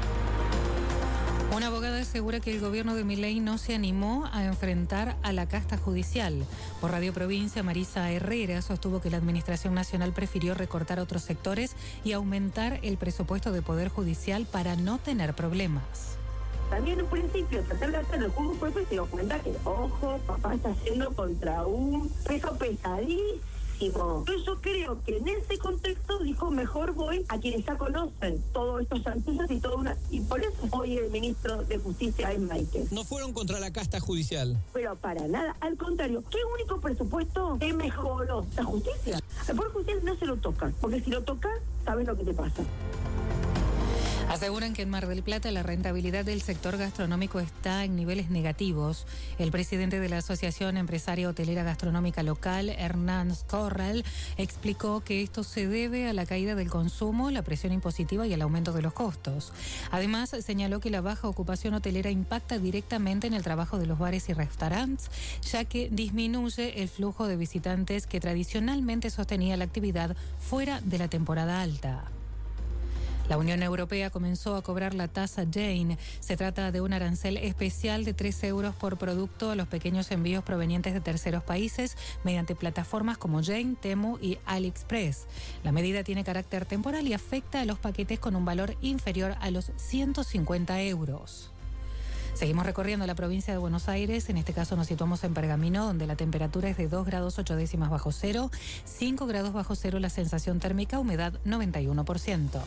Una abogada asegura que el gobierno de Milei no se animó a enfrentar a la casta judicial. Por Radio Provincia, Marisa Herrera sostuvo que la Administración Nacional prefirió recortar otros sectores y aumentar el presupuesto de Poder Judicial para no tener problemas. También en un principio tratar de hacer el juego propio y se dio cuenta que, ojo, papá está yendo contra un peso pesadísimo muchísimo. Yo creo que en ese contexto dijo, mejor voy a quienes ya conocen todos estos artistas y todo una... Y por eso hoy el ministro de Justicia es Máiquez. No fueron contra la casta judicial. Pero para nada, al contrario, ¿qué único presupuesto que mejoró? La justicia. El Poder Judicial no se lo toca, porque si lo toca, sabes lo que te pasa. Aseguran que en Mar del Plata la rentabilidad del sector gastronómico está en niveles negativos. El presidente de la Asociación Empresaria Hotelera Gastronómica Local, Hernán Corral, explicó que esto se debe a la caída del consumo, la presión impositiva y el aumento de los costos. Además, señaló que la baja ocupación hotelera impacta directamente en el trabajo de los bares y restaurantes, ya que disminuye el flujo de visitantes que tradicionalmente sostenía la actividad fuera de la temporada alta. La Unión Europea comenzó a cobrar la tasa Jane. Se trata de un arancel especial de tres euros por producto a los pequeños envíos provenientes de terceros países mediante plataformas como Jane, Temu y AliExpress. La medida tiene carácter temporal y afecta a los paquetes con un valor inferior a los ciento cincuenta euros. Seguimos recorriendo la provincia de Buenos Aires, en este caso nos situamos en Pergamino, donde la temperatura es de dos grados ocho décimas bajo cero, cinco grados bajo cero la sensación térmica, humedad noventa y uno por ciento.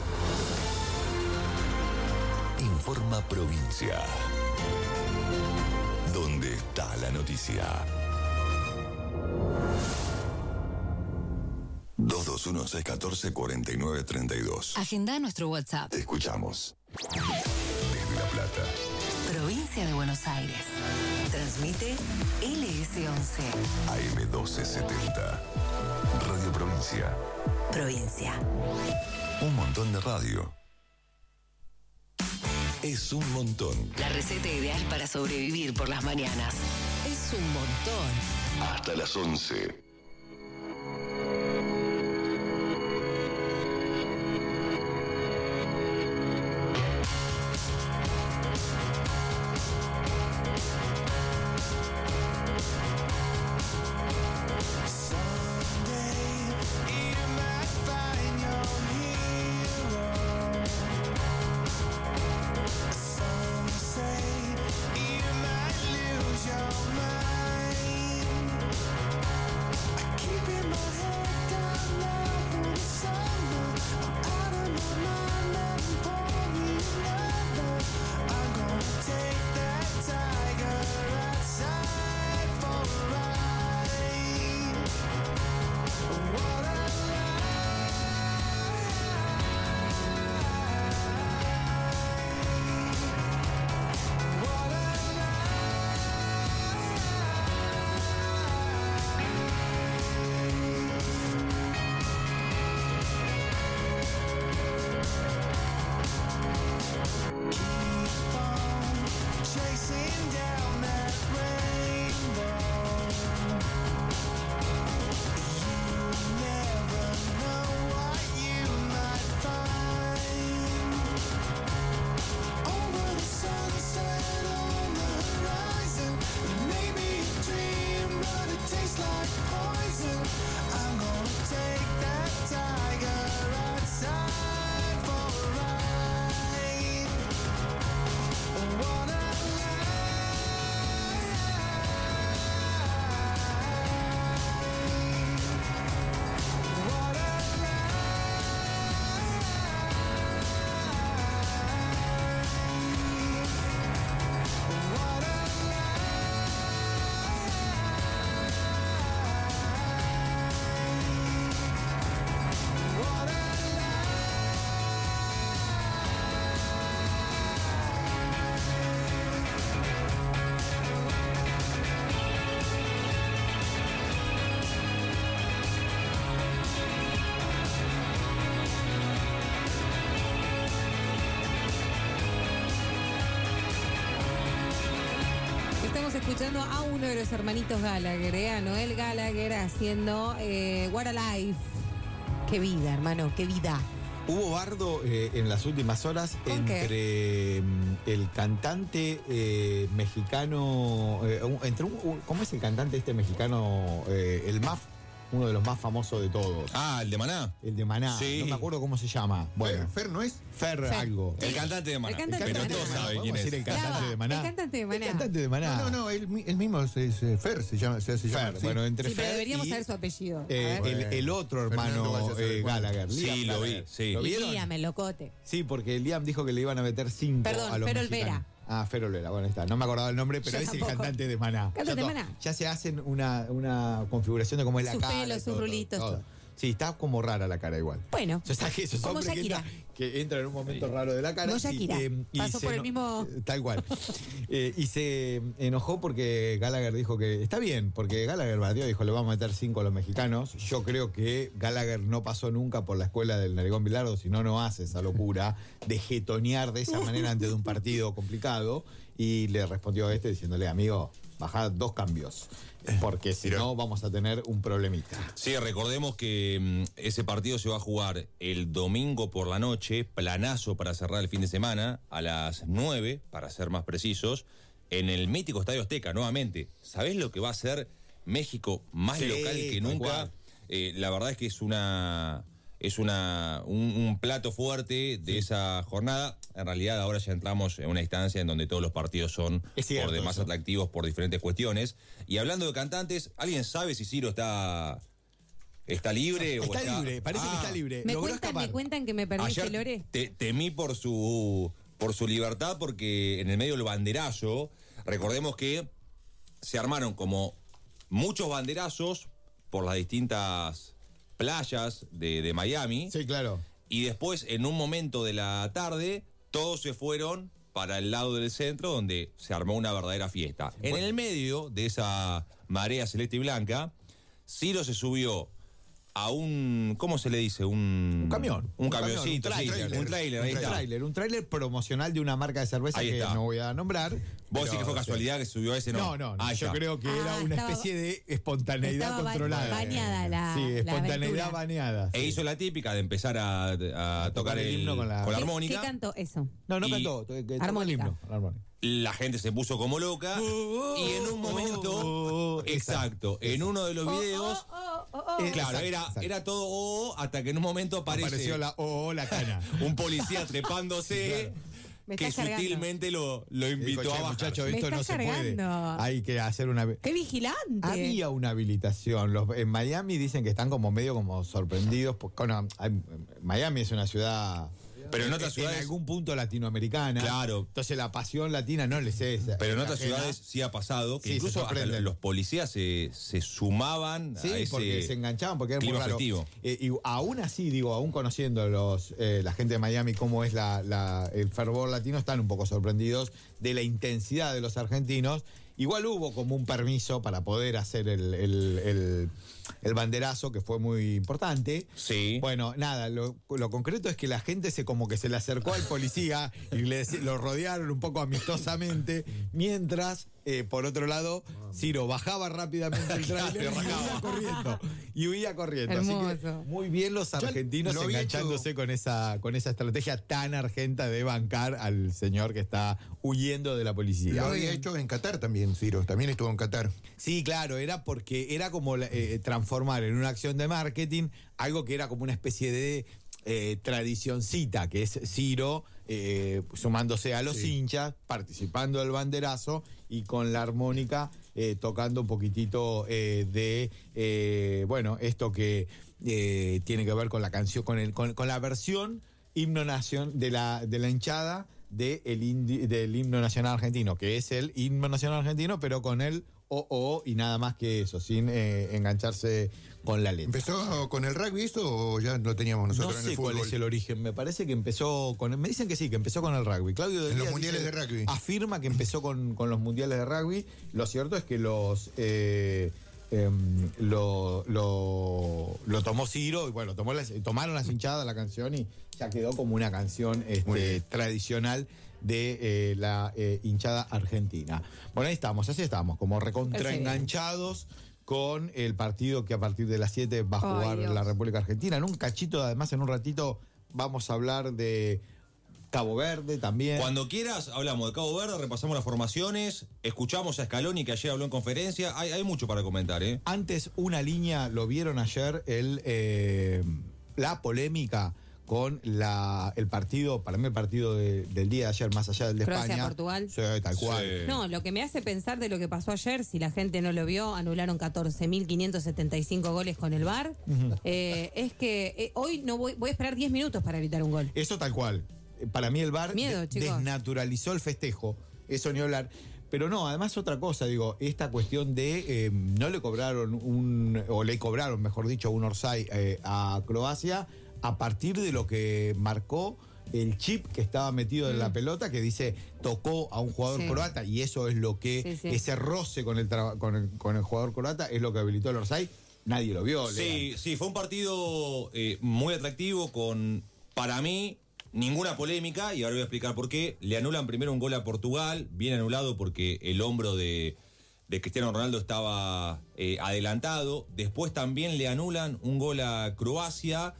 Informa Provincia. ¿Dónde está la noticia? dos dos uno seis uno cuatro cuatro nueve tres dos. Agenda nuestro WhatsApp. Te escuchamos. Desde La Plata. Provincia de Buenos Aires. Transmite L S once. A M doce setenta. Radio Provincia. Provincia. Un montón de radio. Es un montón. La receta ideal para sobrevivir por las mañanas. Es un montón. Hasta las once. Escuchando a uno de los hermanitos Gallagher, ¿eh? A Noel Gallagher haciendo eh, What a Life. Qué vida, hermano, qué vida. Hubo bardo eh, en las últimas horas entre eh, el cantante eh, mexicano, eh, un- entre un, un- ¿cómo es el cantante este mexicano? Eh, el más uno de los más famosos de todos. Ah, el de Maná. El de Maná. Sí. No me acuerdo cómo se llama. Bueno. Fer, ¿no es? Fer, Fer. algo. El cantante de Maná. El cantante Pero de Maná. todos saben quién ¿Podemos es. decir el cantante de Maná? El cantante de Maná. El cantante de Maná. No, no, no, él, él mismo es, es, eh, Fer, se llama. Se, se llama Fer, sí. bueno, entre Sí, pero Fer deberíamos y, saber su apellido. A eh, ver. el, el otro Fernando hermano vaya a saber eh, cuál. Gallagher. Sí, Liam lo vi, Gallagher. sí. ¿Lo Y vieron? Liam, el locote. Sí, porque Liam dijo que le iban a meter cinco Perdón, a los Fer mexicanos. Olvera. Ah, Fer Olvera, bueno, ahí está. No me acordaba el nombre, pero Yo es tampoco. el cantante de Maná. Cantante ya, de to- Maná. ya se hacen una, una configuración de cómo es la Sus cara. pelos, y sus todo, todo, rulitos, todo. Sí, está como rara la cara igual. Bueno, O sea, que esos como hombres que, Shakira. entra- que entran en un momento raro de la cara. Como Shakira. y Pasó se por el eno- mismo- Tal cual. Eh, y se enojó porque Gallagher dijo que está bien, porque Gallagher batió, dijo, le vamos a meter cinco a los mexicanos. Yo creo que Gallagher no pasó nunca por la escuela del Narigón Bilardo, si no, no hace esa locura de jetonear de esa manera antes de un partido complicado. Y le respondió a este diciéndole, amigo, bajá dos cambios, porque si no vamos a tener un problemita. Sí, recordemos que mm, ese partido se va a jugar el domingo por la noche, planazo para cerrar el fin de semana, a las nueve, para ser más precisos, en el mítico Estadio Azteca, nuevamente. ¿Sabés lo que va a ser México más Sí, local que tal nunca? cual. Eh, la verdad es que es una... Es una un, un plato fuerte de esa jornada. En realidad ahora ya entramos en una instancia en donde todos los partidos son Es cierto, por demás eso. atractivos por diferentes cuestiones. Y hablando de cantantes, ¿alguien sabe si Ciro está, está libre? o Está libre, parece que Ah, está libre. Me Logró cuentan, escapar. me cuentan que me permite Ayer Lore. te- temí por su, por su libertad porque en el medio del banderazo, recordemos que se armaron como muchos banderazos por las distintas playas de, de Miami. Sí, claro. Y después, en un momento de la tarde, todos se fueron para el lado del centro donde se armó una verdadera fiesta. En el medio de esa marea celeste y blanca, Ciro se subió a un, ¿cómo se le dice? Un, Un camión. Un, camioncito, un sí, tráiler. un tráiler, ahí Un está. tráiler, un tráiler promocional de una marca de cerveza Ahí que está. no voy a nombrar. ¿Vos decís pero- que fue casualidad que subió a ese? No, no, no. Ah, yo ya. creo que Ah, era una estaba- especie de espontaneidad estaba ba- controlada. bañada la- Sí, la espontaneidad aventura. baneada. E sí. hizo la típica de empezar a, a tocar el, himno con la, ¿Qué- armónica. ¿Qué cantó eso? No, no Y- cantó. que- que tocó el Armónica. himno, la armónica. La gente se puso como loca y en un momento, exacto, en uno de los videos, Eh, claro, exacto, era, exacto. era todo oh, hasta que en un momento aparece Apareció la O, la cana. un policía trepándose Me que estás cargando. sutilmente lo, lo Dijo, invitó "Che, a bajar. muchacho, Me esto no estás se puede. cargando. Hay que hacer una... ¡Qué vigilante! Había una habilitación. Los, en Miami dicen que están como medio como sorprendidos. Porque, bueno, hay- Miami es una ciudad... Pero en otras en ciudades- algún punto latinoamericana. Claro. Entonces la pasión latina no les es. Pero en es otras ajena. ciudades sí ha pasado que Sí, se incluso hasta sorprenden. los policías se, se sumaban Sí, a ese porque se enganchaban, porque era muy clima raro. festivo. Eh, y aún así, digo, aún conociendo los, eh, la gente de Miami cómo es la, la- el fervor latino, están un poco sorprendidos de la intensidad de los argentinos. Igual hubo como un permiso para poder hacer el, el- el- el banderazo, que fue muy importante. Sí. Bueno, nada, lo, lo concreto es que la gente se como que se le acercó al policía y le, deci- lo rodearon un poco amistosamente, mientras, eh, por otro lado, Ciro bajaba rápidamente el trailer y huía corriendo. Y huía corriendo. Así que Hermoso. muy bien los argentinos lo había enganchándose con esa, con esa estrategia tan argenta de bancar al señor que está huyendo de la policía. Lo había hecho en Qatar también, Ciro. También estuvo en Qatar. Sí, claro, era porque era como eh, transformar en una acción de marketing algo que era como una especie de eh, tradicioncita, que es Ciro eh, sumándose a los Sí. hinchas, participando del banderazo y con la armónica eh, tocando un poquitito eh, de, eh, bueno, esto que eh, tiene que ver con la canción, con, el, con, con la versión himno nación de la, de la hinchada de el indi- del himno nacional argentino, que es el himno nacional argentino, pero con el O O y nada más que eso, sin eh, engancharse con la letra. ¿Empezó con el rugby esto o ya lo teníamos nosotros No en sé el cuál fútbol? es el origen, me parece que empezó con... Me dicen que sí, que empezó con el rugby. Claudio En los Delía mundiales dice- de rugby. afirma que empezó con, con los mundiales de rugby. Lo cierto es que los... eh, em, lo, lo, lo tomó Ciro y bueno, tomó las, tomaron las hinchadas la canción y ya quedó como una canción este, tradicional de eh, la eh, hinchada argentina. Bueno, ahí estamos, así estamos, como recontraenganchados con el partido que a partir de las siete va a Ay, jugar Dios. la República Argentina. En un cachito, además, en un ratito vamos a hablar de Cabo Verde también. Cuando quieras, hablamos de Cabo Verde, repasamos las formaciones, escuchamos a Scaloni que ayer habló en conferencia. Hay, hay mucho para comentar, ¿eh? Antes, una línea, lo vieron ayer, el eh, la polémica con la el partido, para mí el partido de, del día de ayer, más allá del de Croacia, España. Portugal. Sí, tal cual. Sí. No, lo que me hace pensar de lo que pasó ayer, si la gente no lo vio, anularon catorce mil quinientos setenta y cinco goles con el V A R, uh-huh. eh, es que eh, hoy no voy, voy a esperar diez minutos para evitar un gol. Eso tal cual. Para mí el V A R Miedo, de, desnaturalizó el festejo, eso ni hablar. Pero no, además otra cosa, digo, esta cuestión de eh, no le cobraron un, o le cobraron, mejor dicho, un offside eh, a Croacia a partir de lo que marcó el chip que estaba metido mm. en la pelota, que dice tocó a un jugador sí. croata, y eso es lo que, sí, sí. ese roce con el, con, el, con el jugador croata es lo que habilitó el offside. Nadie lo vio. Sí, Lean. sí, fue un partido eh, muy atractivo con, para mí, ninguna polémica, y ahora voy a explicar por qué. Le anulan primero un gol a Portugal, bien anulado porque el hombro de, de Cristiano Ronaldo estaba eh, adelantado. Después también le anulan un gol a Croacia,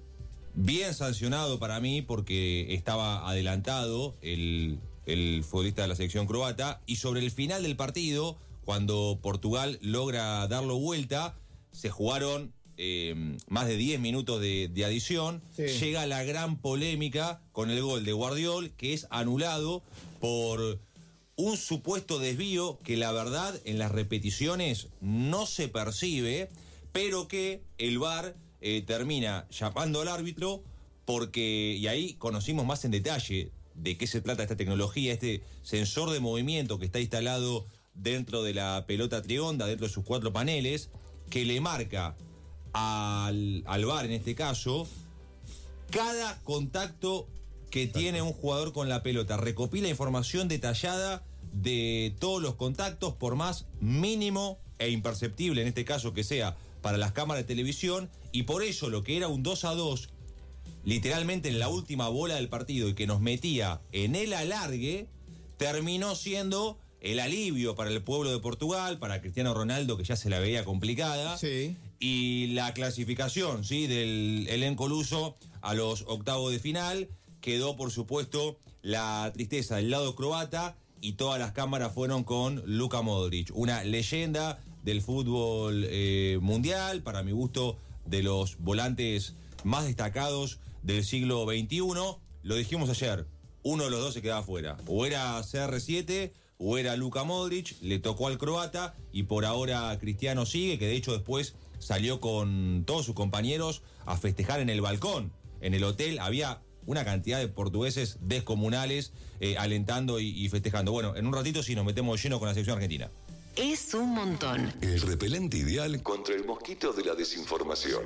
bien sancionado para mí porque estaba adelantado el, el futbolista de la selección croata. Y sobre el final del partido, cuando Portugal logra darlo vuelta, se jugaron Eh, más de diez minutos de, de adición, sí. Llega la gran polémica con el gol de Guardiol, que es anulado por un supuesto desvío que la verdad en las repeticiones no se percibe, pero que el V A R eh, termina llamando al árbitro porque, y ahí conocimos más en detalle de qué se trata esta tecnología, este sensor de movimiento que está instalado dentro de la pelota trionda, dentro de sus cuatro paneles, que le marca Al, al V A R en este caso cada contacto que Exacto. tiene un jugador con la pelota, recopila información detallada de todos los contactos, por más mínimo e imperceptible en este caso que sea para las cámaras de televisión, y por eso lo que era un dos a dos literalmente en la última bola del partido y que nos metía en el alargue, terminó siendo el alivio para el pueblo de Portugal, para Cristiano Ronaldo, que ya se la veía complicada. Sí. Y la clasificación, ¿sí?, del elenco luso a los octavos de final. Quedó, por supuesto, la tristeza del lado croata y todas las cámaras fueron con Luka Modric, una leyenda del fútbol eh, mundial, para mi gusto, de los volantes más destacados del siglo veintiuno. Lo dijimos ayer, uno de los dos se quedaba fuera. O era C R siete o era Luka Modric, le tocó al croata y por ahora Cristiano sigue, que de hecho después salió con todos sus compañeros a festejar en el balcón. En el hotel había una cantidad de portugueses descomunales eh, alentando y, y festejando. Bueno, en un ratito sí nos metemos lleno con la selección argentina. Es un montón. El repelente ideal contra el mosquito de la desinformación.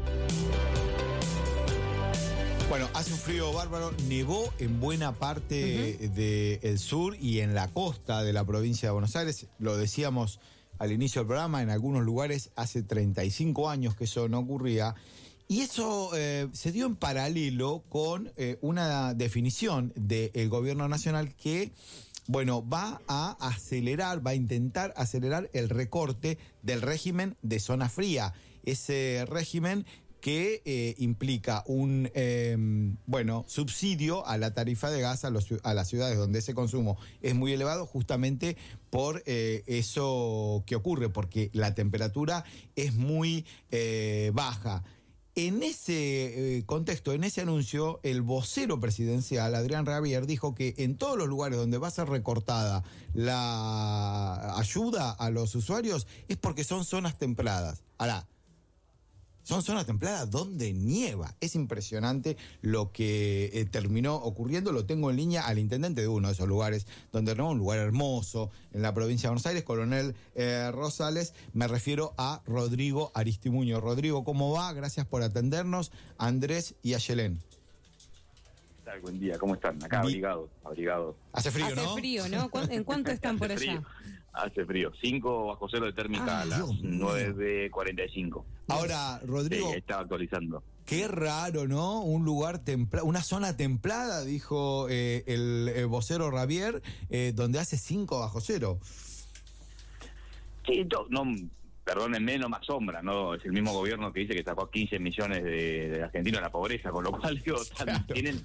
Bueno, hace un frío bárbaro, nevó en buena parte uh-huh. del sur y en la costa de la provincia de Buenos Aires. Lo decíamos al inicio del programa, en algunos lugares hace treinta y cinco años que eso no ocurría. Y eso eh, se dio en paralelo con eh, una definición del gobierno nacional que, bueno, va a acelerar, va a intentar acelerar el recorte del régimen de zona fría. Ese régimen que eh, implica un eh, bueno subsidio a la tarifa de gas a, los, a las ciudades donde ese consumo es muy elevado, justamente por eh, eso que ocurre, porque la temperatura es muy eh, baja. En ese eh, contexto, en ese anuncio, el vocero presidencial, Adrián Rabier, dijo que en todos los lugares donde va a ser recortada la ayuda a los usuarios es porque son zonas templadas. Ahora, son zonas templadas donde nieva. Es impresionante lo que eh, terminó ocurriendo. Lo tengo en línea al intendente de uno de esos lugares donde no, un lugar hermoso en la provincia de Buenos Aires, Coronel eh, Rosales. Me refiero a Rodrigo Aristimuño. Rodrigo, ¿cómo va? Gracias por atendernos. Andrés y Ayelén. ¿Qué tal? Buen día, ¿cómo están? Acá, abrigados, abrigados. Hace frío, ¿no? Hace frío, ¿no? ¿En cuánto están por allá? Hace frío, cinco bajo cero de térmica ah, a las nueve cuarenta y cinco. Ahora, Rodrigo, sí, estaba actualizando. Qué raro, ¿no? Un lugar templado, una zona templada, dijo eh, el, el vocero Rabier, eh, donde hace cinco bajo cero. Sí, no, perdónenme, no me asombra, ¿no? Es el mismo gobierno que dice que sacó a quince millones de, de argentinos en la pobreza, con lo cual, digo, tan, claro. tienen...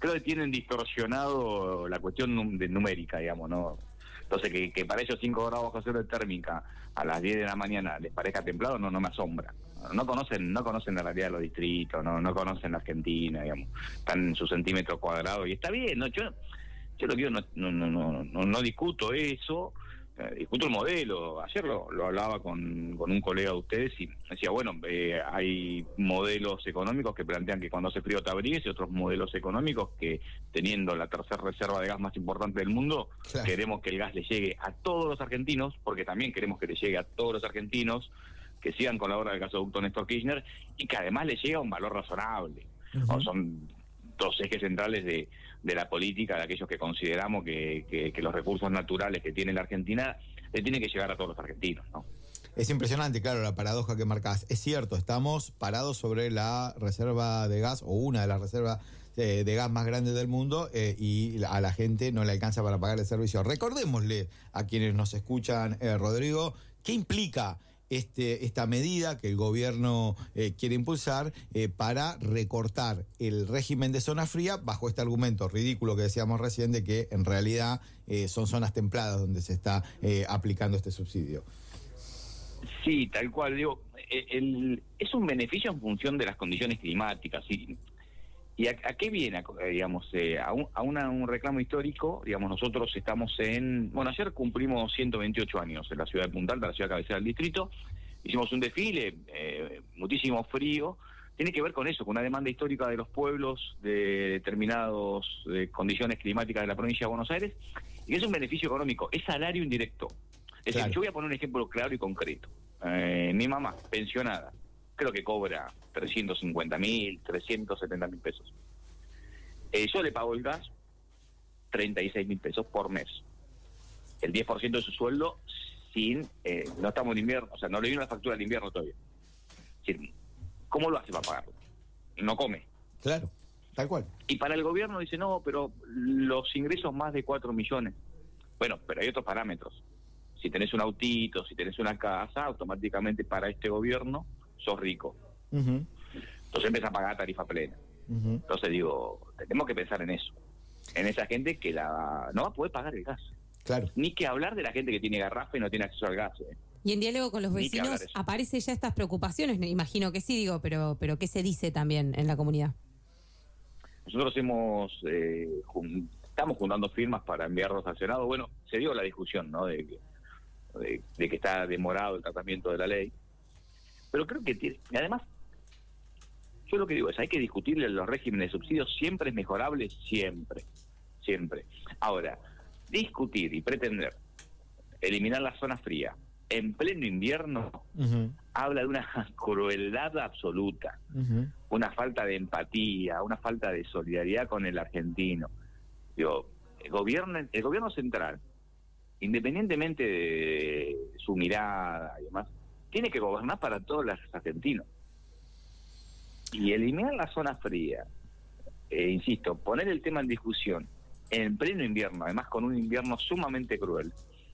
creo que tienen distorsionado la cuestión num- de numérica, digamos, ¿no? Entonces, que, que para ellos cinco grados bajo cero de térmica a las diez de la mañana les parezca templado, no no me asombra. No conocen no conocen la realidad de los distritos, no no conocen la Argentina, digamos. Están en su centímetro cuadrado y está bien, ¿no? Yo, yo lo que digo, no, no, no, no, no discuto eso, eh, discuto el modelo. Ayer lo, lo hablaba con, con un colega de ustedes y decía, bueno, eh, hay modelos económicos que plantean que cuando hace frío te abrigues y otros modelos económicos que, teniendo la tercera reserva de gas más importante del mundo, claro, queremos que el gas le llegue a todos los argentinos, porque también queremos que le llegue a todos los argentinos, que sigan con la obra del gasoducto Néstor Kirchner y que además le llegue a un valor razonable. Uh-huh. O son dos ejes centrales de, de la política, de aquellos que consideramos que, que, que los recursos naturales que tiene la Argentina le tienen que llegar a todos los argentinos, ¿no? Es impresionante, claro, la paradoja que marcás. Es cierto, estamos parados sobre la reserva de gas, o una de las reservas de, de gas más grandes del mundo, eh, y a la gente no le alcanza para pagar el servicio. Recordémosle a quienes nos escuchan, eh, Rodrigo, ¿qué implica Este, esta medida que el gobierno eh, quiere impulsar eh, para recortar el régimen de zona fría bajo este argumento ridículo que decíamos recién de que en realidad eh, son zonas templadas donde se está eh, aplicando este subsidio? Sí, tal cual, digo, el, el, es un beneficio en función de las condiciones climáticas. ¿Y, y a, a qué viene? Digamos, eh, a, un, a una, un reclamo histórico. Digamos, nosotros estamos en... Bueno, ayer cumplimos ciento veintiocho años en la ciudad de Punta Alta, la ciudad cabecera del distrito. Hicimos un desfile, eh, muchísimo frío. Tiene que ver con eso, con una demanda histórica de los pueblos, de determinadas de condiciones climáticas de la provincia de Buenos Aires, y es un beneficio económico, es salario indirecto. Es claro. decir, yo voy a poner un ejemplo claro y concreto. Eh, mi mamá, pensionada, creo que cobra trescientos cincuenta mil, trescientos setenta mil pesos. Eh, yo le pago el gas treinta y seis mil pesos por mes. El diez por ciento de su sueldo sin... Eh, no estamos en invierno, o sea, no le vino la factura de invierno todavía. Es decir, ¿cómo lo hace para pagarlo? No come. Claro, tal cual. Y para el gobierno dice, no, pero los ingresos más de cuatro millones. Bueno, pero hay otros parámetros. Si tenés un autito, si tenés una casa, automáticamente para este gobierno sos rico. Uh-huh. Entonces empieza a pagar tarifa plena. Uh-huh. Entonces digo, tenemos que pensar en eso. En esa gente que la no va a poder pagar el gas. Claro. Ni que hablar de la gente que tiene garrafa y no tiene acceso al gas. ¿eh? Y en diálogo con los vecinos aparece ya estas preocupaciones, me imagino que sí, digo, pero pero ¿qué se dice también en la comunidad? Nosotros hemos eh, jun- estamos juntando firmas para enviarlos al Senado. Bueno, se dio la discusión, ¿no? De que, de, de que está demorado el tratamiento de la ley. Pero creo que tiene, y además, yo lo que digo es, hay que discutirle los regímenes de subsidios, siempre es mejorable, siempre, siempre. Ahora, discutir y pretender eliminar la zona fría en pleno invierno, uh-huh, habla de una crueldad absoluta, uh-huh, una falta de empatía, una falta de solidaridad con el argentino. Digo, el gobierno, el gobierno central, independientemente de su mirada y demás, tiene que gobernar para todos los argentinos. Y eliminar la zona fría, eh, insisto, poner el tema en discusión en pleno invierno, además con un invierno sumamente cruel,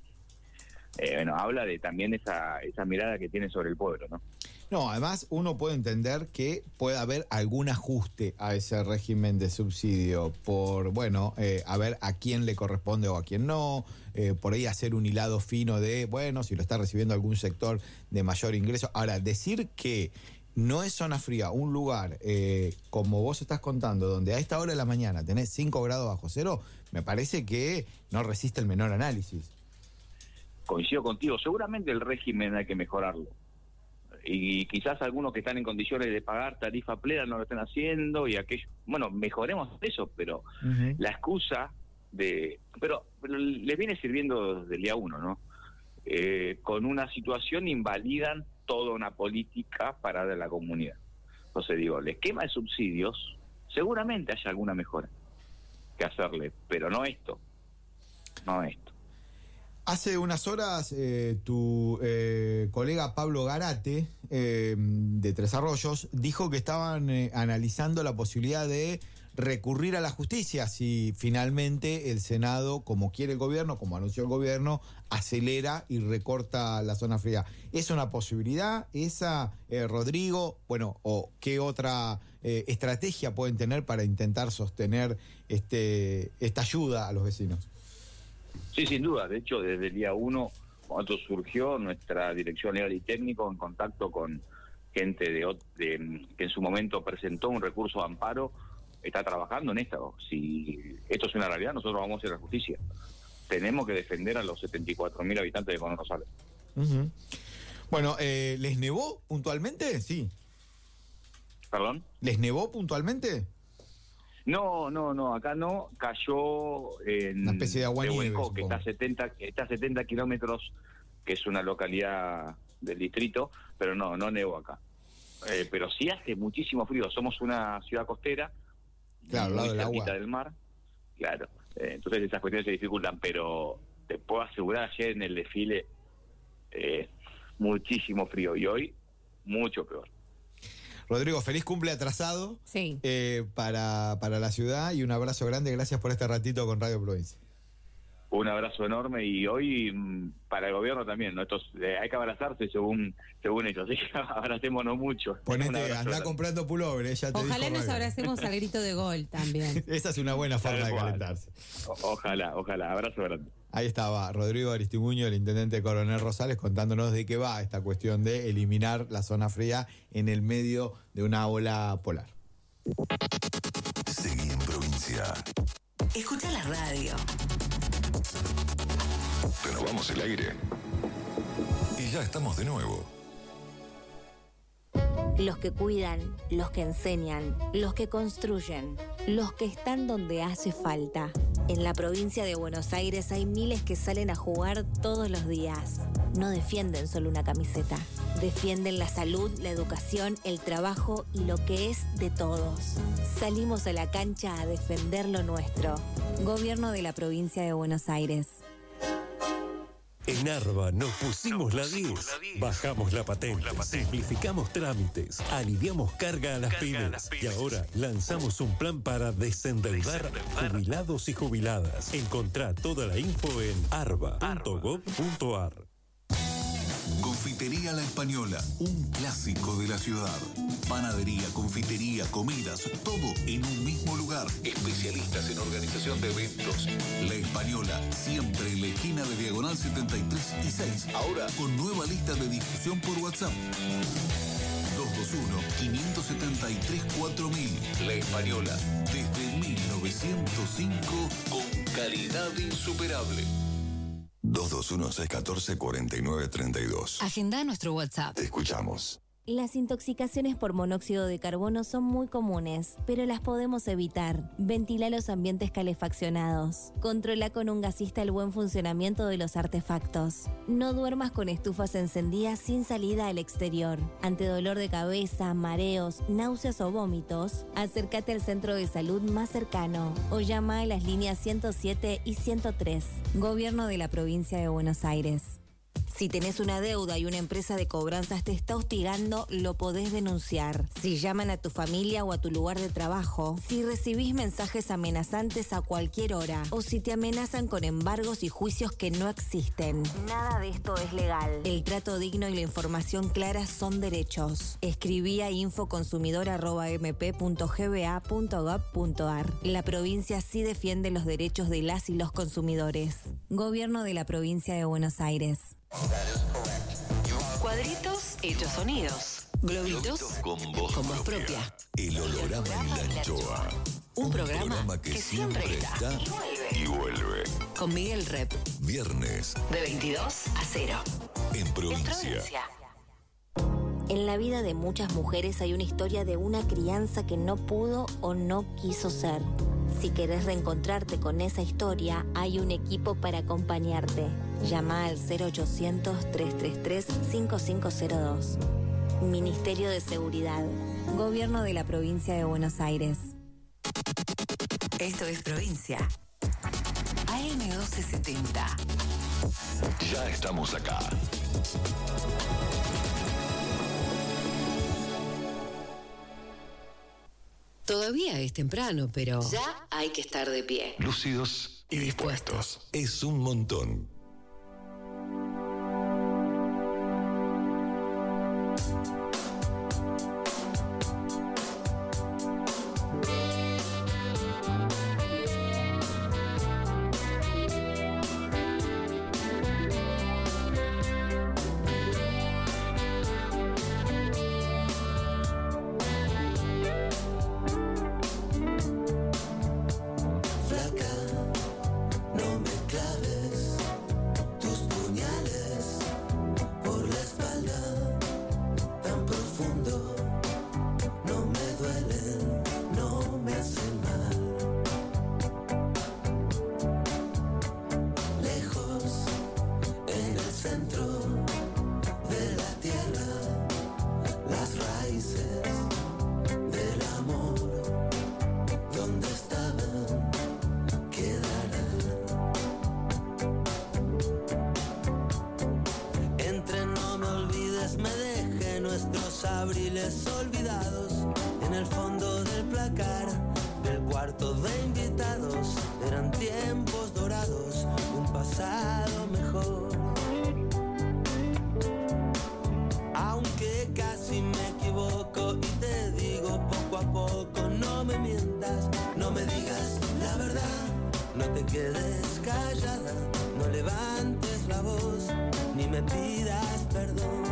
eh, bueno, habla de también esa esa mirada que tiene sobre el pueblo, ¿no? No, además uno puede entender que puede haber algún ajuste a ese régimen de subsidio por, bueno, eh, a ver a quién le corresponde o a quién no, eh, por ahí hacer un hilado fino de, bueno, si lo está recibiendo algún sector de mayor ingreso. Ahora, decir que no es zona fría, un lugar eh, como vos estás contando, donde a esta hora de la mañana tenés cinco grados bajo cero, me parece que no resiste el menor análisis. Coincido contigo, seguramente el régimen hay que mejorarlo. Y quizás algunos que están en condiciones de pagar tarifa plena no lo estén haciendo, y aquellos, bueno, mejoremos eso, pero uh-huh, la excusa de... Pero, pero les viene sirviendo desde el día uno, ¿no? Eh, con una situación invalidan toda una política para de la comunidad. Entonces digo, el esquema de subsidios, seguramente haya alguna mejora que hacerle, pero no esto, no esto. Hace unas horas eh, tu eh, colega Pablo Garate, eh, de Tres Arroyos, dijo que estaban eh, analizando la posibilidad de recurrir a la justicia si finalmente el Senado, como quiere el gobierno, como anunció el gobierno, acelera y recorta la zona fría. ¿Es una posibilidad esa, eh, Rodrigo? Bueno, ¿o qué otra eh, estrategia pueden tener para intentar sostener este, esta ayuda a los vecinos? Sí, sin duda. De hecho, desde el día uno, cuando surgió nuestra dirección legal y técnico en contacto con gente de, de que en su momento presentó un recurso de amparo, está trabajando en esto. Si esto es una realidad, nosotros vamos a ir a la justicia. Tenemos que defender a los setenta y cuatro mil habitantes de Coronel Rosales. Uh-huh. Bueno, eh, ¿les nevó puntualmente? Sí. ¿Perdón? ¿Les nevó puntualmente? No, no, no, acá no. Cayó en una especie de aguanieve, Tehuelco, que está a setenta, está a setenta kilómetros, que es una localidad del distrito, pero no, no nevó acá. Eh, pero sí hace muchísimo frío. Somos una ciudad costera, claro, muy al lado cerquita del agua. del mar. Claro, eh, entonces esas cuestiones se dificultan, pero te puedo asegurar, ayer en el desfile, eh, muchísimo frío, y hoy mucho peor. Rodrigo, feliz cumple atrasado sí. eh, para, para la ciudad y un abrazo grande. Gracias por este ratito con Radio Provincia. Un abrazo enorme y hoy mmm, para el gobierno también, ¿no? Estos, eh, hay que abrazarse según según ellos, así que abracémonos mucho. Ponete, andá comprando pullover, eh, ya te Ojalá dijo nos Radio. abracemos al grito de gol también. Esa es una buena forma de calentarse. O, ojalá, ojalá, abrazo grande. Ahí estaba Rodrigo Aristimuño, el intendente de Coronel Rosales, contándonos de qué va esta cuestión de eliminar la zona fría en el medio de una ola polar. Seguí en provincia. Escucha la radio. Renovamos el aire. Y ya estamos de nuevo. Los que cuidan, los que enseñan, los que construyen, los que están donde hace falta. En la provincia de Buenos Aires hay miles que salen a jugar todos los días. No defienden solo una camiseta. Defienden la salud, la educación, el trabajo y lo que es de todos. Salimos a la cancha a defender lo nuestro. Gobierno de la provincia de Buenos Aires. En Arba nos pusimos la diez, bajamos la patente, simplificamos trámites, aliviamos carga a las pymes y ahora lanzamos un plan para desendeudar jubilados y jubiladas. Encontrá toda la info en arba punto gob punto ar. Confitería La Española, un clásico de la ciudad. Panadería, confitería, comidas, todo en un mismo lugar. Especialistas en organización de eventos. La Española, siempre en la esquina de Diagonal setenta y tres y seis. Ahora con nueva lista de difusión por WhatsApp. dos dos uno, cinco siete tres, cuatro mil. La Española, desde mil novecientos cinco, con calidad insuperable. dos dos uno, seis uno cuatro, cuatro nueve tres dos. Agenda nuestro WhatsApp. Te escuchamos. Las intoxicaciones por monóxido de carbono son muy comunes, pero las podemos evitar. Ventila los ambientes calefaccionados. Controla con un gasista el buen funcionamiento de los artefactos. No duermas con estufas encendidas sin salida al exterior. Ante dolor de cabeza, mareos, náuseas o vómitos, acércate al centro de salud más cercano o llama a las líneas ciento siete y ciento tres. Gobierno de la provincia de Buenos Aires. Si tenés una deuda y una empresa de cobranzas te está hostigando, lo podés denunciar. Si llaman a tu familia o a tu lugar de trabajo, si recibís mensajes amenazantes a cualquier hora, o si te amenazan con embargos y juicios que no existen. Nada de esto es legal. El trato digno y la información clara son derechos. Escribí a infoconsumidor arroba m p punto g b a punto gob punto ar. La provincia sí defiende los derechos de las y los consumidores. Gobierno de la provincia de Buenos Aires. Cuadritos hechos sonidos. Globitos con voz, con voz propia. El holograma y la anchoa. Un, Un programa, programa que, que siempre está y vuelve. Con Miguel Rep. Viernes. De veintidós a cero. En provincia. En provincia. En la vida de muchas mujeres hay una historia de una crianza que no pudo o no quiso ser. Si querés reencontrarte con esa historia, hay un equipo para acompañarte. Llama al cero ochocientos, tres tres tres, cinco cinco cero dos. Ministerio de Seguridad. Gobierno de la provincia de Buenos Aires. Esto es Provincia. A M doce setenta. Ya estamos acá. Todavía es temprano, pero ya hay que estar de pie. Lúcidos y dispuestos. Es un montón. Abriles olvidados en el fondo del placar del cuarto de invitados. Eran tiempos dorados, un pasado mejor. Aunque casi me equivoco y te digo poco a poco, no me mientas, no me digas la verdad, no te quedes callada, no levantes la voz, ni me pidas perdón.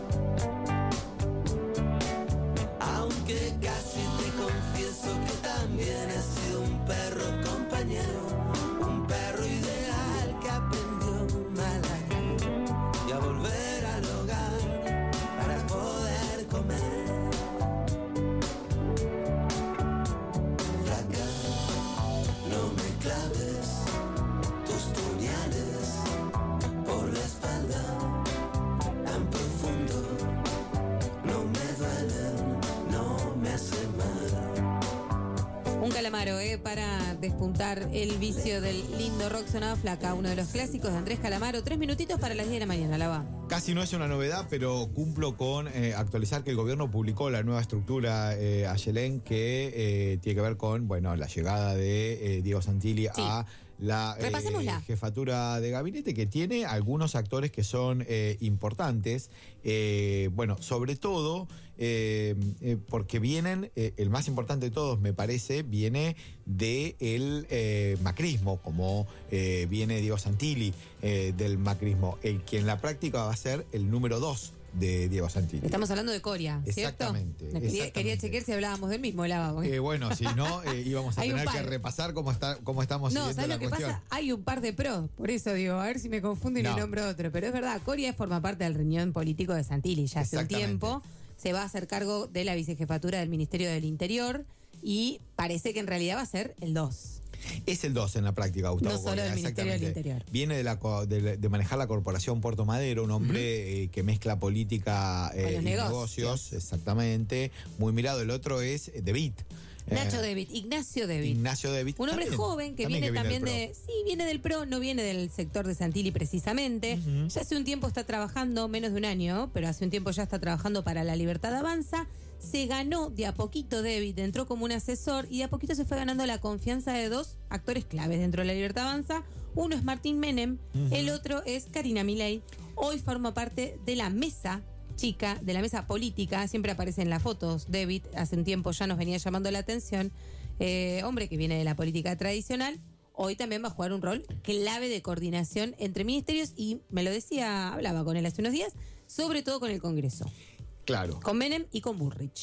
Que casi te confieso que también he sido un perro compañero, un perro ideal que aprendió mal a ir y a volver al hogar para poder comer. Flaca, no me claves tus puñales por la espalda tan profundo, no me duelen. Un Calamaro, ¿eh? Para despuntar el vicio del lindo rock sonaba Flaca, uno de los clásicos de Andrés Calamaro. Tres minutitos para las diez de la mañana, la va. Casi no es una novedad, pero cumplo con eh, actualizar que el gobierno publicó la nueva estructura eh, Ayelén, que eh, tiene que ver con, bueno, la llegada de eh, Diego Santilli sí. a la eh, jefatura de gabinete, que tiene algunos actores que son eh, importantes, eh, bueno, sobre todo eh, eh, porque vienen, eh, el más importante de todos me parece, viene del eh, macrismo, como eh, viene Diego Santilli eh, del macrismo, el que en la práctica va a ser el número dos de Diego Santilli. Estamos hablando de Coria, ¿cierto? Exactamente. Quería, exactamente. quería chequear si hablábamos del mismo, Lava. Eh, bueno, si no, eh, íbamos a tener que repasar cómo, está, cómo estamos no, siguiendo la cuestión. No, ¿sabes lo que pasa? Hay un par de pros, por eso digo, a ver si me confundo y no. le nombro otro. Pero es verdad, Coria forma parte del riñón político de Santilli ya hace un tiempo. Se va a hacer cargo de la vicejefatura del Ministerio del Interior y parece que en realidad va a ser el dos. Es el dos en la práctica, Gustavo. No solo Coria, del Ministerio del Interior. Viene de, la, de, de manejar la corporación Puerto Madero, un hombre uh-huh. eh, que mezcla política eh, y negocios. negocios, exactamente. Muy mirado. El otro es De Witt. Nacho eh, De Witt, Ignacio De Witt. Ignacio De Witt. Un hombre también, joven que también viene, que viene también de. Sí, viene del PRO, no viene del sector de Santilli precisamente. Uh-huh. Ya hace un tiempo está trabajando, menos de un año, pero hace un tiempo ya está trabajando para La Libertad Avanza. Se ganó de a poquito De Witt, entró como un asesor y de a poquito se fue ganando la confianza de dos actores claves dentro de La Libertad Avanza. Uno es Martín Menem, uh-huh. el otro es Karina Milei. Hoy forma parte de la mesa chica, de la mesa política, siempre aparece en las fotos. De Witt hace un tiempo ya nos venía llamando la atención. Eh, hombre que viene de la política tradicional, hoy también va a jugar un rol clave de coordinación entre ministerios y me lo decía, hablaba con él hace unos días, sobre todo con el Congreso. Claro. Con Menem y con Bullrich.